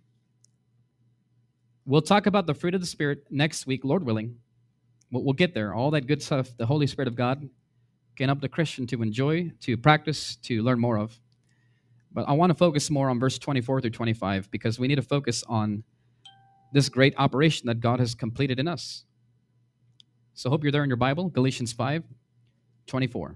We'll talk about the fruit of the Spirit next week, Lord willing. We'll, we'll get there. All that good stuff the Holy Spirit of God can help the Christian to enjoy, to practice, to learn more of. But I want to focus more on verse twenty-four through twenty-five because we need to focus on this great operation that God has completed in us. So I hope you're there in your Bible, Galatians five, twenty-four.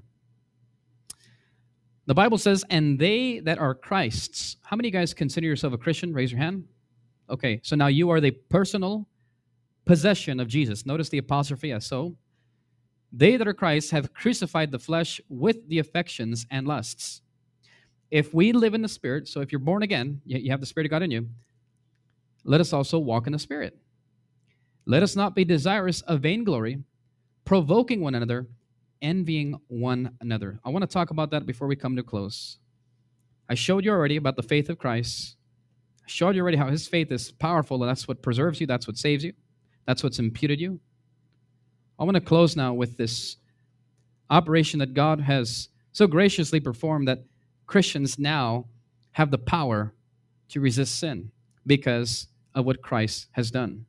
The Bible says, and they that are Christ's. How many of you guys consider yourself a Christian? Raise your hand. Okay, so now you are the personal possession of Jesus. Notice the apostrophe S. So, they that are Christ have crucified the flesh with the affections and lusts. If we live in the Spirit, so if you're born again, you have the Spirit of God in you, let us also walk in the Spirit. Let us not be desirous of vainglory, provoking one another, envying one another. I want to talk about that before we come to close. I showed you already about the faith of Christ. I showed you already how his faith is powerful, and that's what preserves you, that's what saves you, that's what's imputed you. I want to close now with this operation that God has so graciously performed that Christians now have the power to resist sin because of what Christ has done.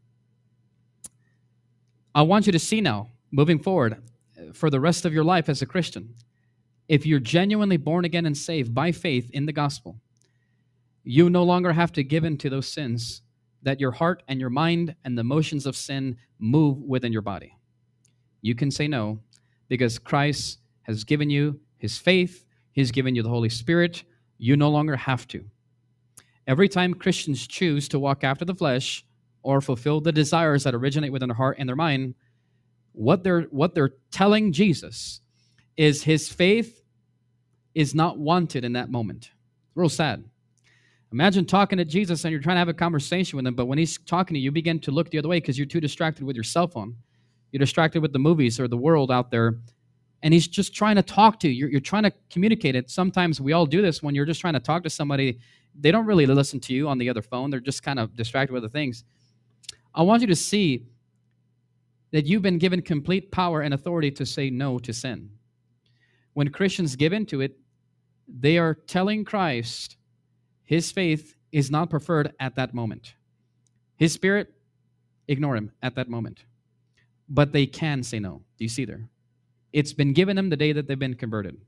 I want you to see now, moving forward, for the rest of your life as a Christian, if you're genuinely born again and saved by faith in the gospel, you no longer have to give in to those sins that your heart and your mind and the motions of sin move within your body. You can say no because Christ has given you his faith. He's given you the Holy Spirit. You no longer have to. Every time Christians choose to walk after the flesh or fulfill the desires that originate within their heart and their mind, what they're, what they're telling Jesus is his faith is not wanted in that moment. It's real sad. Imagine talking to Jesus and you're trying to have a conversation with him, but when he's talking to you, you begin to look the other way because you're too distracted with your cell phone. You're distracted with the movies or the world out there, and he's just trying to talk to you. You're, you're trying to communicate it. Sometimes we all do this when you're just trying to talk to somebody. They don't really listen to you on the other phone. They're just kind of distracted with other things. I want you to see that you've been given complete power and authority to say no to sin. When Christians give into it, they are telling Christ his faith is not preferred at that moment. His spirit, ignore him at that moment. But they can say no. Do you see there? It's been given them the day that they've been converted.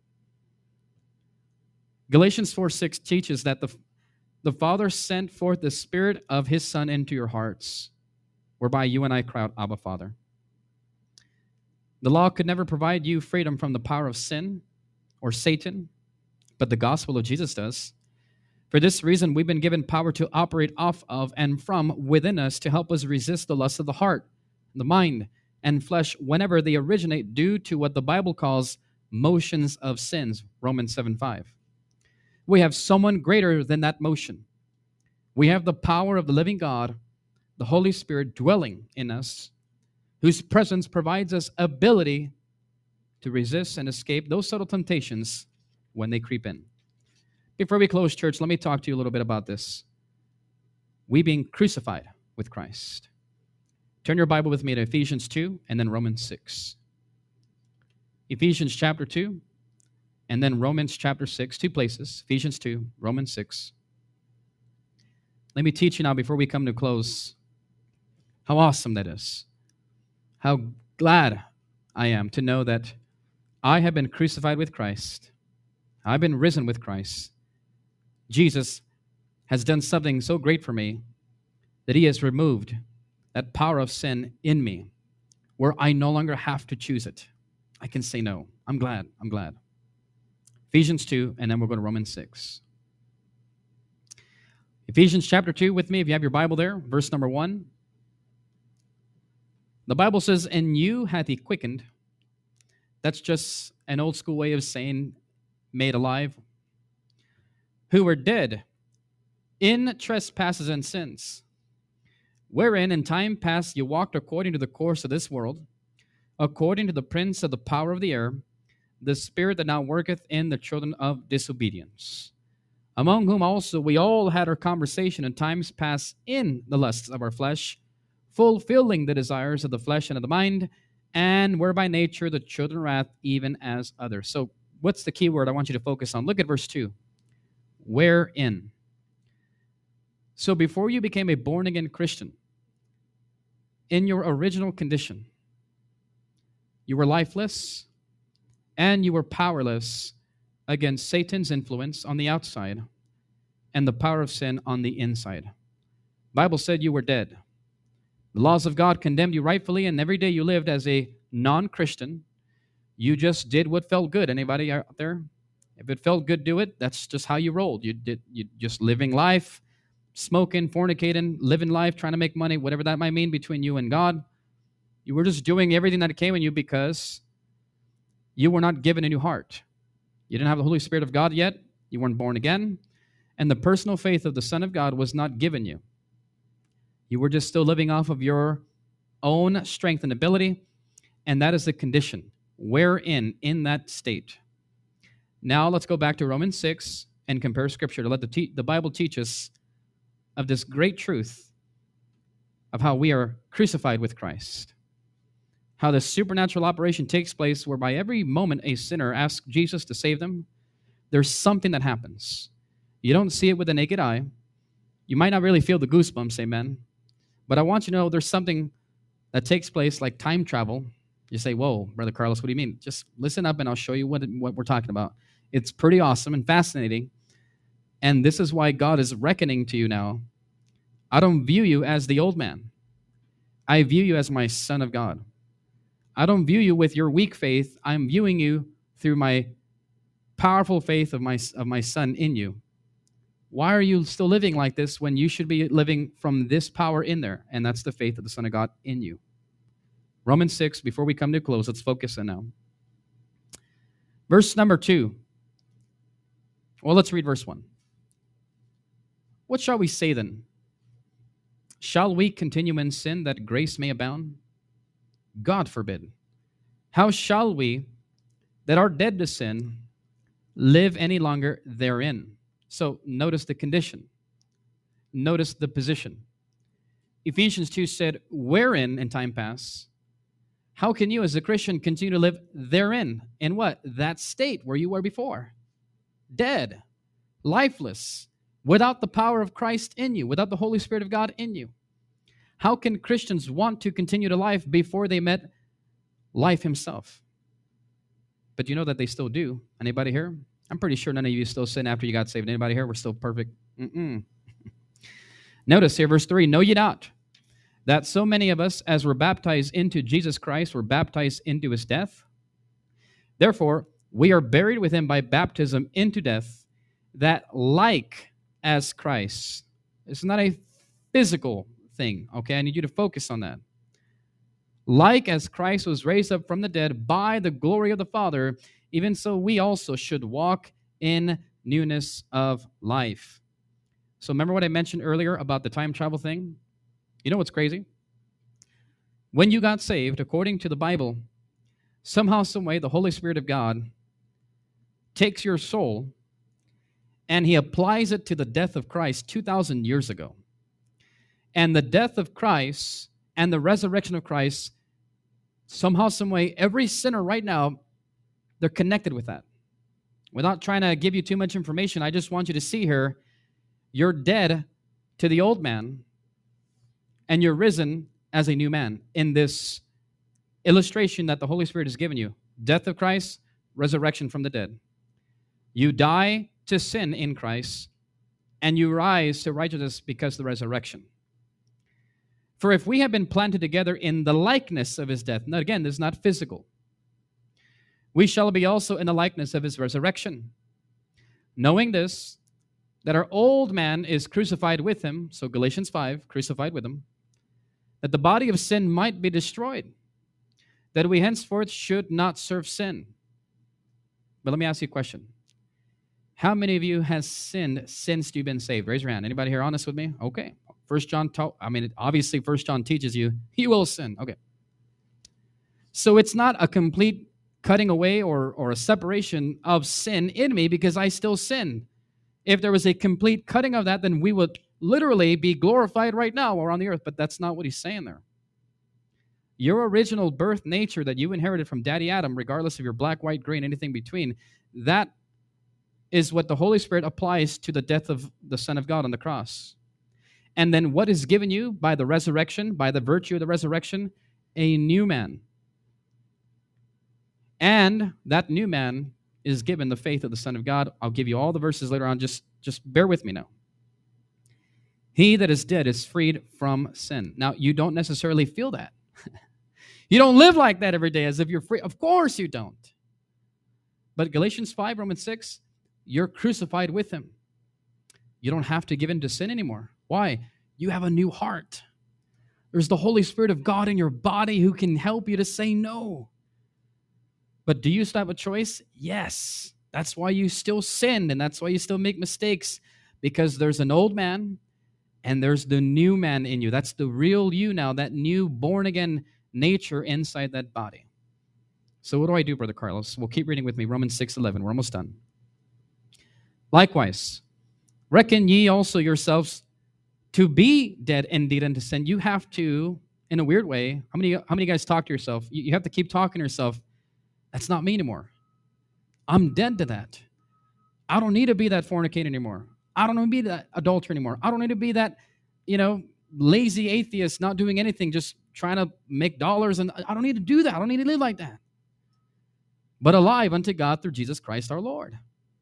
Galatians four six teaches that the, the Father sent forth the Spirit of his Son into your hearts, whereby you and I cry out, Abba, Father. The law could never provide you freedom from the power of sin or Satan, but the gospel of Jesus does. For this reason, we've been given power to operate off of and from within us to help us resist the lust of the heart, the mind, and flesh whenever they originate due to what the Bible calls motions of sins, Romans seven five. We have someone greater than that motion. We have the power of the living God, the Holy Spirit dwelling in us, whose presence provides us ability to resist and escape those subtle temptations when they creep in. Before we close, church, let me talk to you a little bit about this. We being crucified with Christ. Turn your Bible with me to Ephesians two and then Romans six. Ephesians chapter two and then Romans chapter six, two places. Ephesians two, Romans six. Let me teach you now before we come to close how awesome that is. How glad I am to know that I have been crucified with Christ. I've been risen with Christ. Jesus has done something so great for me that he has removed that power of sin in me where I no longer have to choose it. I can say no. I'm glad. I'm glad. Ephesians two, and then we'll go to Romans six. Ephesians chapter two with me, if you have your Bible there, verse number one. The Bible says, and you hath he quickened. That's just an old school way of saying made alive. Who were dead in trespasses and sins, wherein in time past you walked according to the course of this world, according to the prince of the power of the air, the spirit that now worketh in the children of disobedience, among whom also we all had our conversation in times past in the lusts of our flesh, fulfilling the desires of the flesh and of the mind, and were by nature the children of wrath, even as others. So what's the key word I want you to focus on? Look at verse two. Wherein. So before you became a born-again Christian, in your original condition, you were lifeless and you were powerless against Satan's influence on the outside and the power of sin on the inside. The Bible said you were dead. The laws of God condemned you rightfully, and every day you lived as a non-Christian. You just did what felt good. Anybody out there? If it felt good, do it. That's just how you rolled. You did you just living life, smoking, fornicating, living life, trying to make money, whatever that might mean between you and God. You were just doing everything that came in you because you were not given a new heart. You didn't have the Holy Spirit of God yet. You weren't born again. And the personal faith of the Son of God was not given you. You were just still living off of your own strength and ability, and that is the condition Wherein, in that state. Now let's go back to Romans six and compare Scripture to let the, te- the Bible teach us of this great truth of how we are crucified with Christ. How the supernatural operation takes place whereby every moment a sinner asks Jesus to save them, there's something that happens. You don't see it with the naked eye. You might not really feel the goosebumps, amen. But I want you to know there's something that takes place like time travel. You say, whoa, Brother Carlos, what do you mean? Just listen up and I'll show you what, what we're talking about. It's pretty awesome and fascinating. And this is why God is reckoning to you now. I don't view you as the old man. I view you as my son of God. I don't view you with your weak faith. I'm viewing you through my powerful faith of my, of my son in you. Why are you still living like this when you should be living from this power in there? And that's the faith of the Son of God in you. Romans six, before we come to close, let's focus on now. Verse number two. Well, let's read verse one. What shall we say then? Shall we continue in sin that grace may abound? God forbid. How shall we that are dead to sin live any longer therein? So notice the condition. Notice the position. Ephesians two said, wherein in time past, how can you as a Christian continue to live therein? In what? That state where you were before. Dead, lifeless, without the power of Christ in you, without the Holy Spirit of God in you. How can Christians want to continue to life before they met life himself? But you know that they still do. Anybody here? I'm pretty sure none of you still sin after you got saved. Anybody here? We're still perfect. Mm-mm. Notice here, verse three, know ye not that so many of us as were baptized into Jesus Christ were baptized into his death? Therefore, we are buried with him by baptism into death, that like as Christ. It's not a physical thing, okay? I need you to focus on that. Like as Christ was raised up from the dead by the glory of the Father, even so we also should walk in newness of life. So remember what I mentioned earlier about the time travel thing? You know what's crazy? When you got saved, according to the Bible, somehow, some way, the Holy Spirit of God takes your soul and he applies it to the death of Christ two thousand years ago. And the death of Christ and the resurrection of Christ, somehow, some way, every sinner right now, they're connected with that. Without trying to give you too much information, I just want you to see here, you're dead to the old man, and you're risen as a new man in this illustration that the Holy Spirit has given you. Death of Christ, resurrection from the dead. You die to sin in Christ, and you rise to righteousness because of the resurrection. For if we have been planted together in the likeness of his death, now again, this is not physical, we shall be also in the likeness of his resurrection. Knowing this, that our old man is crucified with him, so Galatians five, crucified with him, that the body of sin might be destroyed, that we henceforth should not serve sin. But let me ask you a question. How many of you has sinned since you've been saved? Raise your hand. Anybody here honest with me? Okay. First John, ta- I mean, obviously First John teaches you, you will sin. Okay. So it's not a complete cutting away or, or a separation of sin in me because I still sin. If there was a complete cutting of that, then we would literally be glorified right now or on the earth, but that's not what he's saying there. Your original birth nature that you inherited from Daddy Adam, regardless of your black, white, green, anything between, that is what the Holy Spirit applies to the death of the Son of God on the cross. And then what is given you by the resurrection, by the virtue of the resurrection? A new man. And that new man is given the faith of the Son of God. I'll give you all the verses later on. Just, just bear with me now. He that is dead is freed from sin. Now, you don't necessarily feel that. You don't live like that every day as if you're free. Of course you don't. But Galatians five, Romans six, you're crucified with him. You don't have to give in to sin anymore. Why? You have a new heart. There's the Holy Spirit of God in your body who can help you to say no. But do you still have a choice? Yes. That's why you still sin, and that's why you still make mistakes, because there's an old man and there's the new man in you. That's the real you now, that new born-again nature inside that body. So what do I do, Brother Carlos? Well, keep reading with me. Romans six eleven. We're almost done. Likewise, reckon ye also yourselves to be dead indeed unto sin. You have to, in a weird way, how many how many guys talk to yourself? You, you have to keep talking to yourself. That's not me anymore. I'm dead to that. I don't need to be that fornicator anymore. I don't need to be that adulterer anymore. I don't need to be that, you know, lazy atheist, not doing anything, just trying to make dollars. And I don't need to do that. I don't need to live like that. But alive unto God through Jesus Christ our Lord.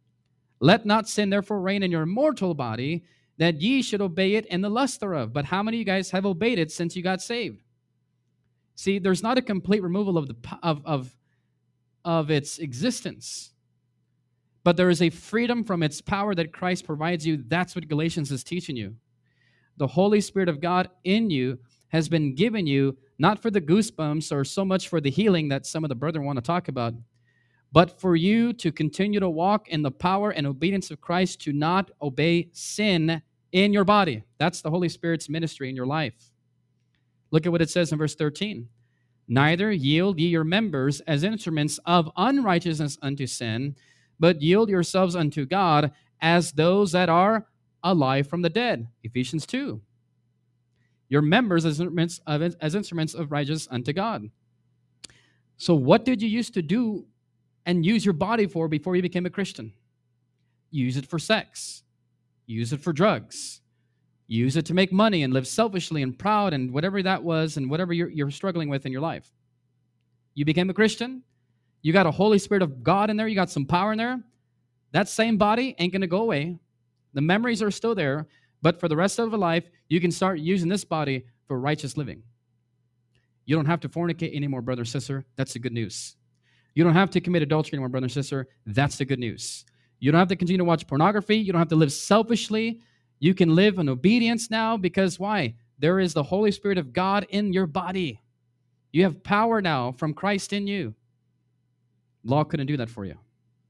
Let not sin therefore reign in your mortal body, that ye should obey it in the lust thereof. But how many of you guys have obeyed it since you got saved? See, there's not a complete removal of the of of, of its existence, but there is a freedom from its power that Christ provides you. That's what Galatians is teaching you. The Holy Spirit of God in you has been given you, not for the goosebumps or so much for the healing that some of the brethren want to talk about, but for you to continue to walk in the power and obedience of Christ, to not obey sin in your body. That's the Holy Spirit's ministry in your life. Look at what it says in verse thirteen. Neither yield ye your members as instruments of unrighteousness unto sin, but yield yourselves unto God as those that are alive from the dead. Ephesians two. Your members as instruments of, as instruments of righteousness unto God. So what did you used to do and use your body for before you became a Christian? Use it for sex. Use it for drugs. Use it to make money and live selfishly and proud and whatever that was and whatever you're, you're struggling with in your life. You became a Christian. You got a Holy Spirit of God in there. You got some power in there. That same body ain't going to go away. The memories are still there. But for the rest of your life, you can start using this body for righteous living. You don't have to fornicate anymore, brother, sister. That's the good news. You don't have to commit adultery anymore, brother and sister. That's the good news. You don't have to continue to watch pornography. You don't have to live selfishly. You can live in obedience now because why? There is the Holy Spirit of God in your body. You have power now from Christ in you. Law couldn't do that for you.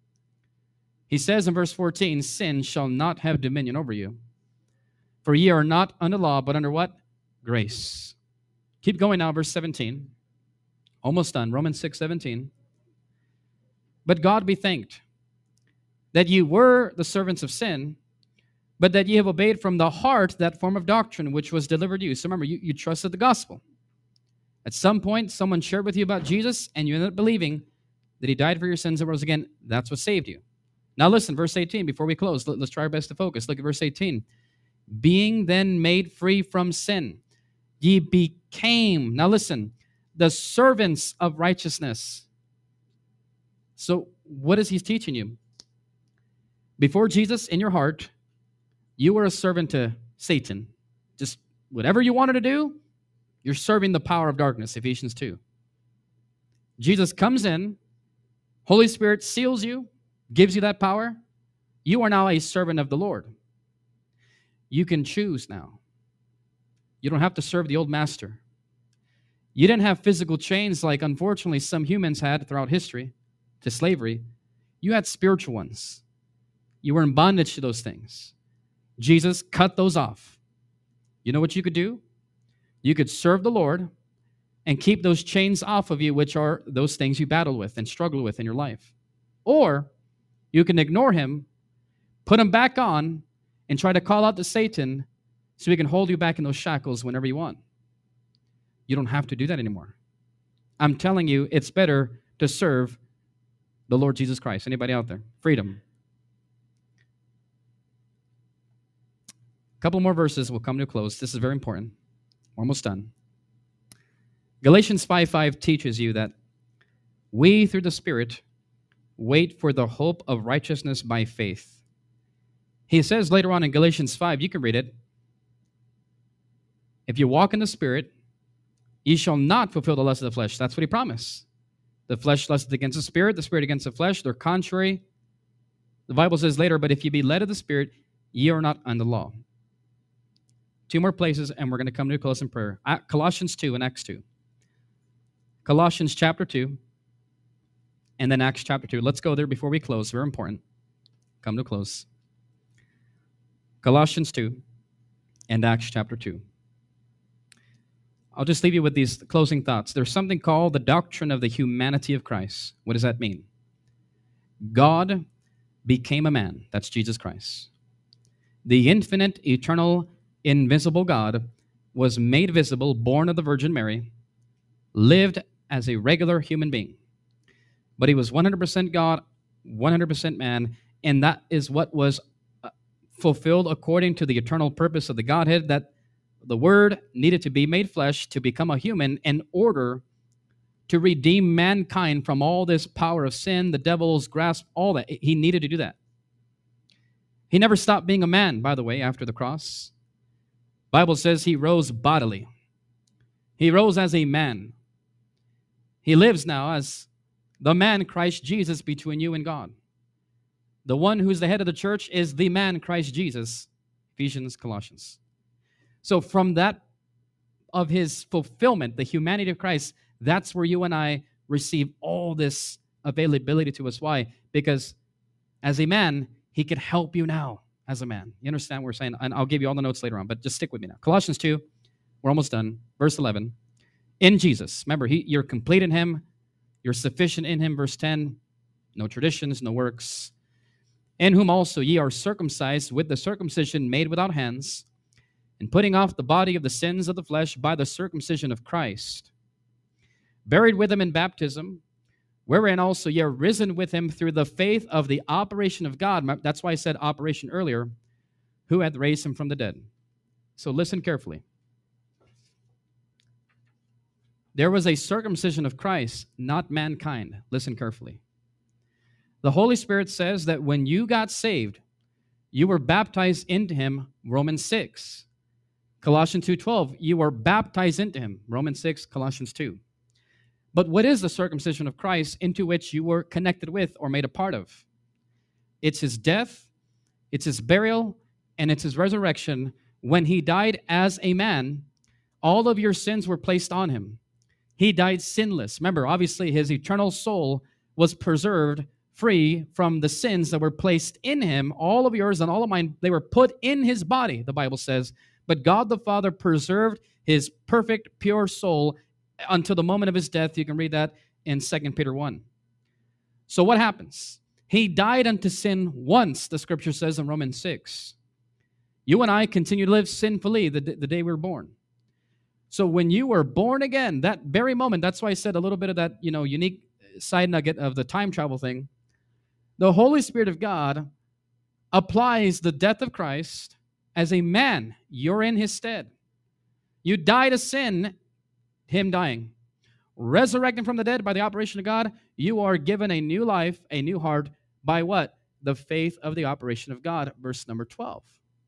He says in verse fourteen, sin shall not have dominion over you. For ye are not under law, but under what? Grace. Keep going now, verse seventeen. Almost done. Romans six seventeen. But God be thanked that ye were the servants of sin, but that ye have obeyed from the heart that form of doctrine which was delivered to you. So remember, you, you trusted the gospel. At some point, someone shared with you about Jesus, and you ended up believing that he died for your sins and rose again. That's what saved you. Now listen, verse eighteen, before we close, let, let's try our best to focus. Look at verse eighteen. Being then made free from sin, ye became, now listen, the servants of righteousness. So what is he teaching you? Before Jesus in your heart, you were a servant to Satan. Just whatever you wanted to do, you're serving the power of darkness, Ephesians two. Jesus comes in, Holy Spirit seals you, gives you that power. You are now a servant of the Lord. You can choose now. You don't have to serve the old master. You didn't have physical chains like, unfortunately, some humans had throughout history to slavery. You had spiritual ones. You were in bondage to those things. Jesus cut those off. You know what you could do? You could serve the Lord and keep those chains off of you, which are those things you battle with and struggle with in your life. Or you can ignore him, put him back on, and try to call out to Satan so he can hold you back in those shackles whenever you want. You don't have to do that anymore. I'm telling you, it's better to serve the Lord Jesus Christ. Anybody out there? Freedom. A couple more verses, we'll come to a close. This is very important. We're almost done. Galatians five five teaches you that we, through the Spirit, wait for the hope of righteousness by faith. He says later on in Galatians five, you can read it, if you walk in the Spirit, ye shall not fulfill the lust of the flesh. That's what he promised. The flesh lusts against the Spirit, the Spirit against the flesh. They're contrary. The Bible says later, but if ye be led of the Spirit, ye are not under law. Two more places, and we're going to come to a close in prayer. Colossians two and Acts two. Colossians chapter two, and then Acts chapter two. Let's go there before we close. Very important. Come to a close. Colossians two and Acts chapter two. I'll just leave you with these closing thoughts. There's something called the doctrine of the humanity of Christ. What does that mean? God became a man. That's Jesus Christ. The infinite, eternal, invisible God was made visible, born of the Virgin Mary, lived as a regular human being. But he was one hundred percent God, one hundred percent man, and that is what was uh, fulfilled according to the eternal purpose of the Godhead, that the Word needed to be made flesh to become a human in order to redeem mankind from all this power of sin, the devil's grasp, all that. He needed to do that. He never stopped being a man, by the way, after the cross. Bible says he rose bodily. He rose as a man. He lives now as the man Christ Jesus between you and God. The one who's the head of the church is the man Christ Jesus, Ephesians, Colossians. So from that of his fulfillment, the humanity of Christ, that's where you and I receive all this availability to us. Why? Because as a man, he could help you now as a man. You understand what we're saying? And I'll give you all the notes later on, but just stick with me now. Colossians two, we're almost done. Verse eleven. In Jesus. Remember, he, you're complete in him. You're sufficient in him. Verse ten. No traditions, no works. In whom also ye are circumcised with the circumcision made without hands, and putting off the body of the sins of the flesh by the circumcision of Christ, buried with him in baptism, wherein also ye are risen with him through the faith of the operation of God. That's why I said operation earlier, who hath raised him from the dead. So listen carefully. There was a circumcision of Christ, not mankind. Listen carefully. The Holy Spirit says that when you got saved, you were baptized into him, Romans six. Colossians two twelve, you were baptized into him, Romans six, Colossians two. But what is the circumcision of Christ into which you were connected with or made a part of? It's his death, it's his burial, and it's his resurrection. When he died as a man, all of your sins were placed on him. He died sinless. Remember, obviously, his eternal soul was preserved free from the sins that were placed in him. All of yours and all of mine, they were put in his body, the Bible says. But God the Father preserved his perfect, pure soul until the moment of his death. You can read that in Second Peter one. So what happens? He died unto sin once, the scripture says in Romans six. You and I continue to live sinfully the, the day we were born. So when you were born again, that very moment, that's why I said a little bit of that, you know, unique side nugget of the time travel thing. The Holy Spirit of God applies the death of Christ as a man. You're in his stead. You died to sin, him dying. Resurrected from the dead by the operation of God, you are given a new life, a new heart, by what? The faith of the operation of God, verse number twelve.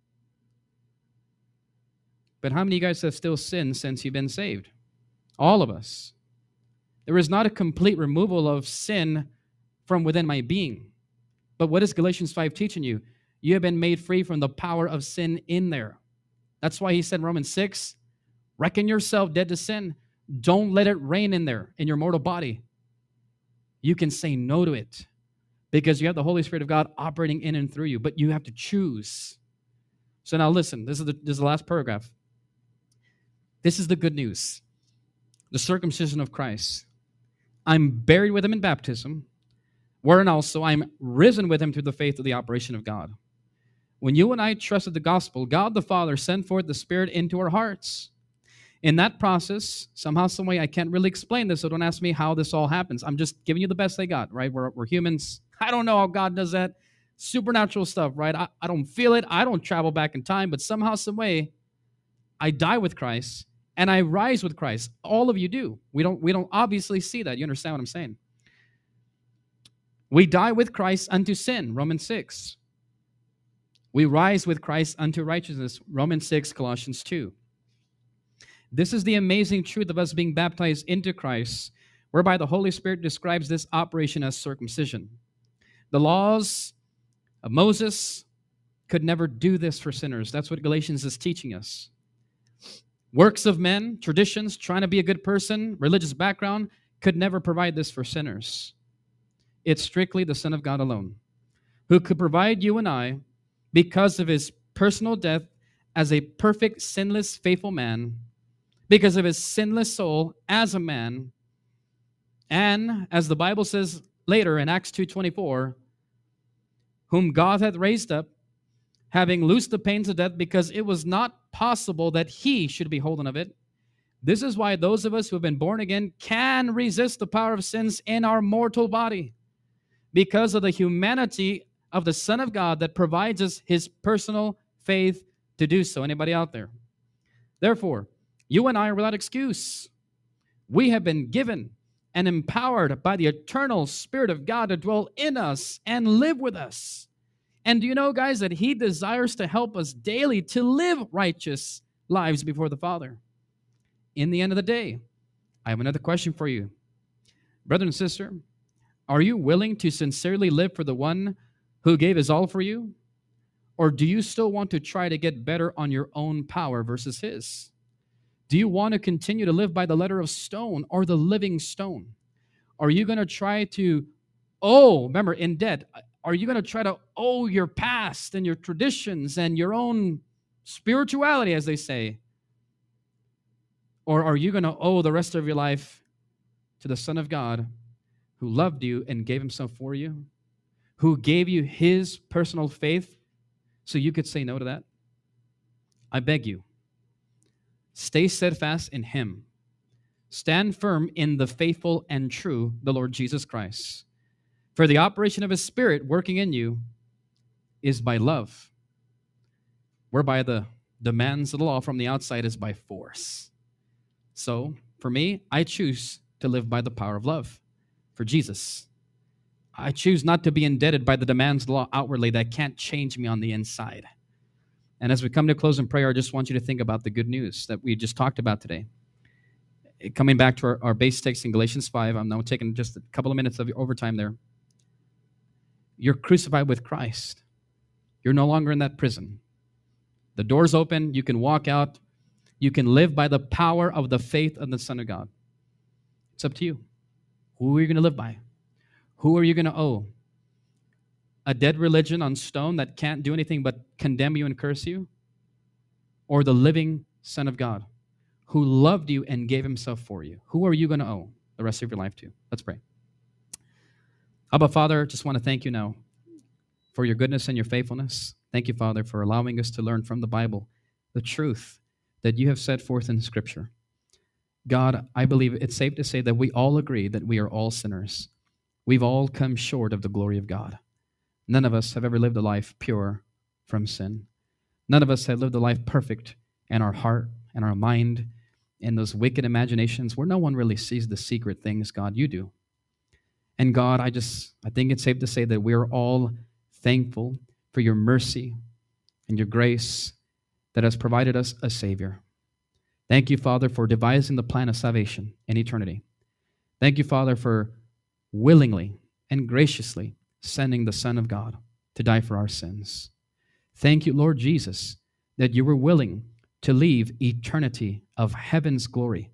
But how many of you guys have still sinned since you've been saved? All of us. There is not a complete removal of sin from within my being. But what is Galatians five teaching you? You have been made free from the power of sin in there. That's why he said in Romans six, reckon yourself dead to sin. Don't let it reign in there, in your mortal body. You can say no to it because you have the Holy Spirit of God operating in and through you, but you have to choose. So now listen, this is the, this is the last paragraph. This is the good news. The circumcision of Christ. I'm buried with him in baptism, wherein also I'm risen with him through the faith of the operation of God. When you and I trusted the gospel, God the Father sent forth the Spirit into our hearts. In that process, somehow, some way, I can't really explain this, so don't ask me how this all happens. I'm just giving you the best I got, right? We're, we're humans. I don't know how God does that. Supernatural stuff, right? I, I don't feel it. I don't travel back in time, but somehow, some way, I die with Christ and I rise with Christ. All of you do. We don't, we don't obviously see that. You understand what I'm saying? We die with Christ unto sin, Romans six. We rise with Christ unto righteousness, Romans six, Colossians two. This is the amazing truth of us being baptized into Christ, whereby the Holy Spirit describes this operation as circumcision. The laws of Moses could never do this for sinners. That's what Galatians is teaching us. Works of men, traditions, trying to be a good person, religious background, could never provide this for sinners. It's strictly the Son of God alone, who could provide you and I, because of his personal death as a perfect, sinless, faithful man, because of his sinless soul as a man. And as the Bible says later in Acts two twenty-four, whom God hath raised up, having loosed the pains of death, because it was not possible that he should be holden of it. This is why those of us who have been born again can resist the power of sins in our mortal body, because of the humanity of the Son of God that provides us his personal faith to do so. Anybody out there? Therefore, you and I are without excuse. We have been given and empowered by the eternal Spirit of God to dwell in us and live with us. And do you know, guys, that he desires to help us daily to live righteous lives before the Father? In the end of the day, I have another question for you. Brother and sister, are you willing to sincerely live for the one who gave his all for you? Or do you still want to try to get better on your own power versus his? Do you want to continue to live by the letter of stone or the living stone? Are you going to try to owe, remember, in debt, are you going to try to owe your past and your traditions and your own spirituality, as they say? Or are you going to owe the rest of your life to the Son of God who loved you and gave himself for you, who gave you his personal faith so you could say no to that? I beg you, stay steadfast in him. Stand firm in the faithful and true, the Lord Jesus Christ. For the operation of his Spirit working in you is by love, whereby the demands of the law from the outside is by force. So, for me, I choose to live by the power of love for Jesus. I choose not to be indebted by the demands of the law outwardly that can't change me on the inside. And as we come to close in prayer, I just want you to think about the good news that we just talked about today. Coming back to our, our base text in Galatians five, I'm now taking just a couple of minutes of overtime there. You're crucified with Christ. You're no longer in that prison. The door's open. You can walk out. You can live by the power of the faith of the Son of God. It's up to you. Who are you going to live by? Who are you going to owe? A dead religion on stone that can't do anything but condemn you and curse you? Or the living Son of God who loved you and gave himself for you? Who are you going to owe the rest of your life to? Let's pray. Abba, Father, just want to thank you now for your goodness and your faithfulness. Thank you, Father, for allowing us to learn from the Bible the truth that you have set forth in Scripture. God, I believe it's safe to say that we all agree that we are all sinners. We've all come short of the glory of God. None of us have ever lived a life pure from sin. None of us have lived a life perfect in our heart and our mind, in those wicked imaginations where no one really sees the secret things, God, you do. And God, I just, I think it's safe to say that we are all thankful for your mercy and your grace that has provided us a Savior. Thank you, Father, for devising the plan of salvation in eternity. Thank you, Father, for willingly and graciously sending the Son of God to die for our sins. Thank you, Lord Jesus, that you were willing to leave eternity of heaven's glory,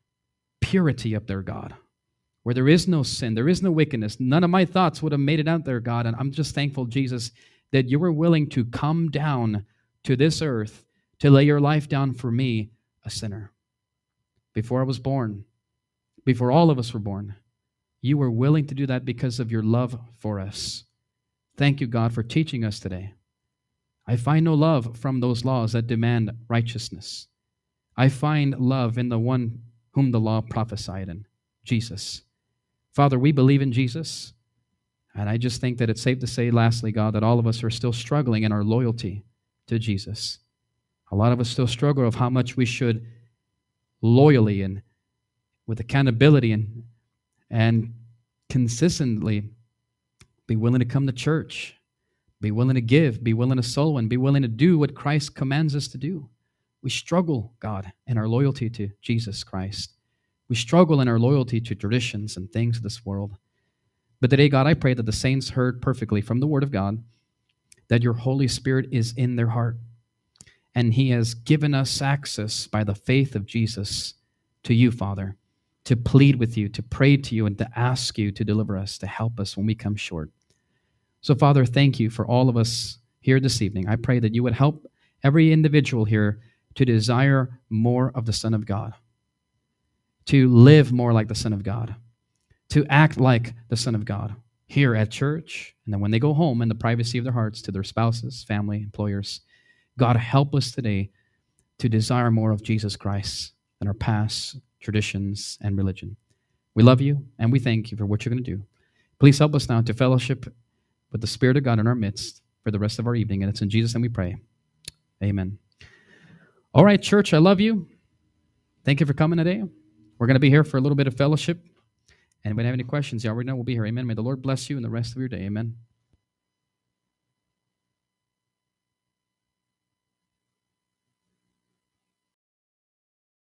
purity up there, God, where there is no sin, there is no wickedness. None of my thoughts would have made it out there, God, and I'm just thankful, Jesus, that you were willing to come down to this earth to lay your life down for me, a sinner. Before I was born, before all of us were born, you were willing to do that because of your love for us. Thank you, God, for teaching us today. I find no love from those laws that demand righteousness. I find love in the one whom the law prophesied in, Jesus. Father, we believe in Jesus, and I just think that it's safe to say, lastly, God, that all of us are still struggling in our loyalty to Jesus. A lot of us still struggle of how much we should loyally and with accountability and, and consistently be willing to come to church, be willing to give, be willing to sow, and be willing to do what Christ commands us to do. We struggle, God, in our loyalty to Jesus Christ. We struggle in our loyalty to traditions and things of this world. But today, God, I pray that the saints heard perfectly from the Word of God that your Holy Spirit is in their heart, and He has given us access by the faith of Jesus to you, Father, to plead with you, to pray to you, and to ask you to deliver us, to help us when we come short. So, Father, thank you for all of us here this evening. I pray that you would help every individual here to desire more of the Son of God, to live more like the Son of God, to act like the Son of God here at church, and then when they go home in the privacy of their hearts to their spouses, family, employers. God, help us today to desire more of Jesus Christ than our past traditions and religion. We love you, and we thank you for what you're going to do. Please help us now to fellowship with the Spirit of God in our midst for the rest of our evening, and it's in Jesus' name we pray. Amen. All right, church, I love you. Thank you for coming today. We're going to be here for a little bit of fellowship. And if you have any questions, you already know we'll be here. Amen. May the Lord bless you in the rest of your day. Amen.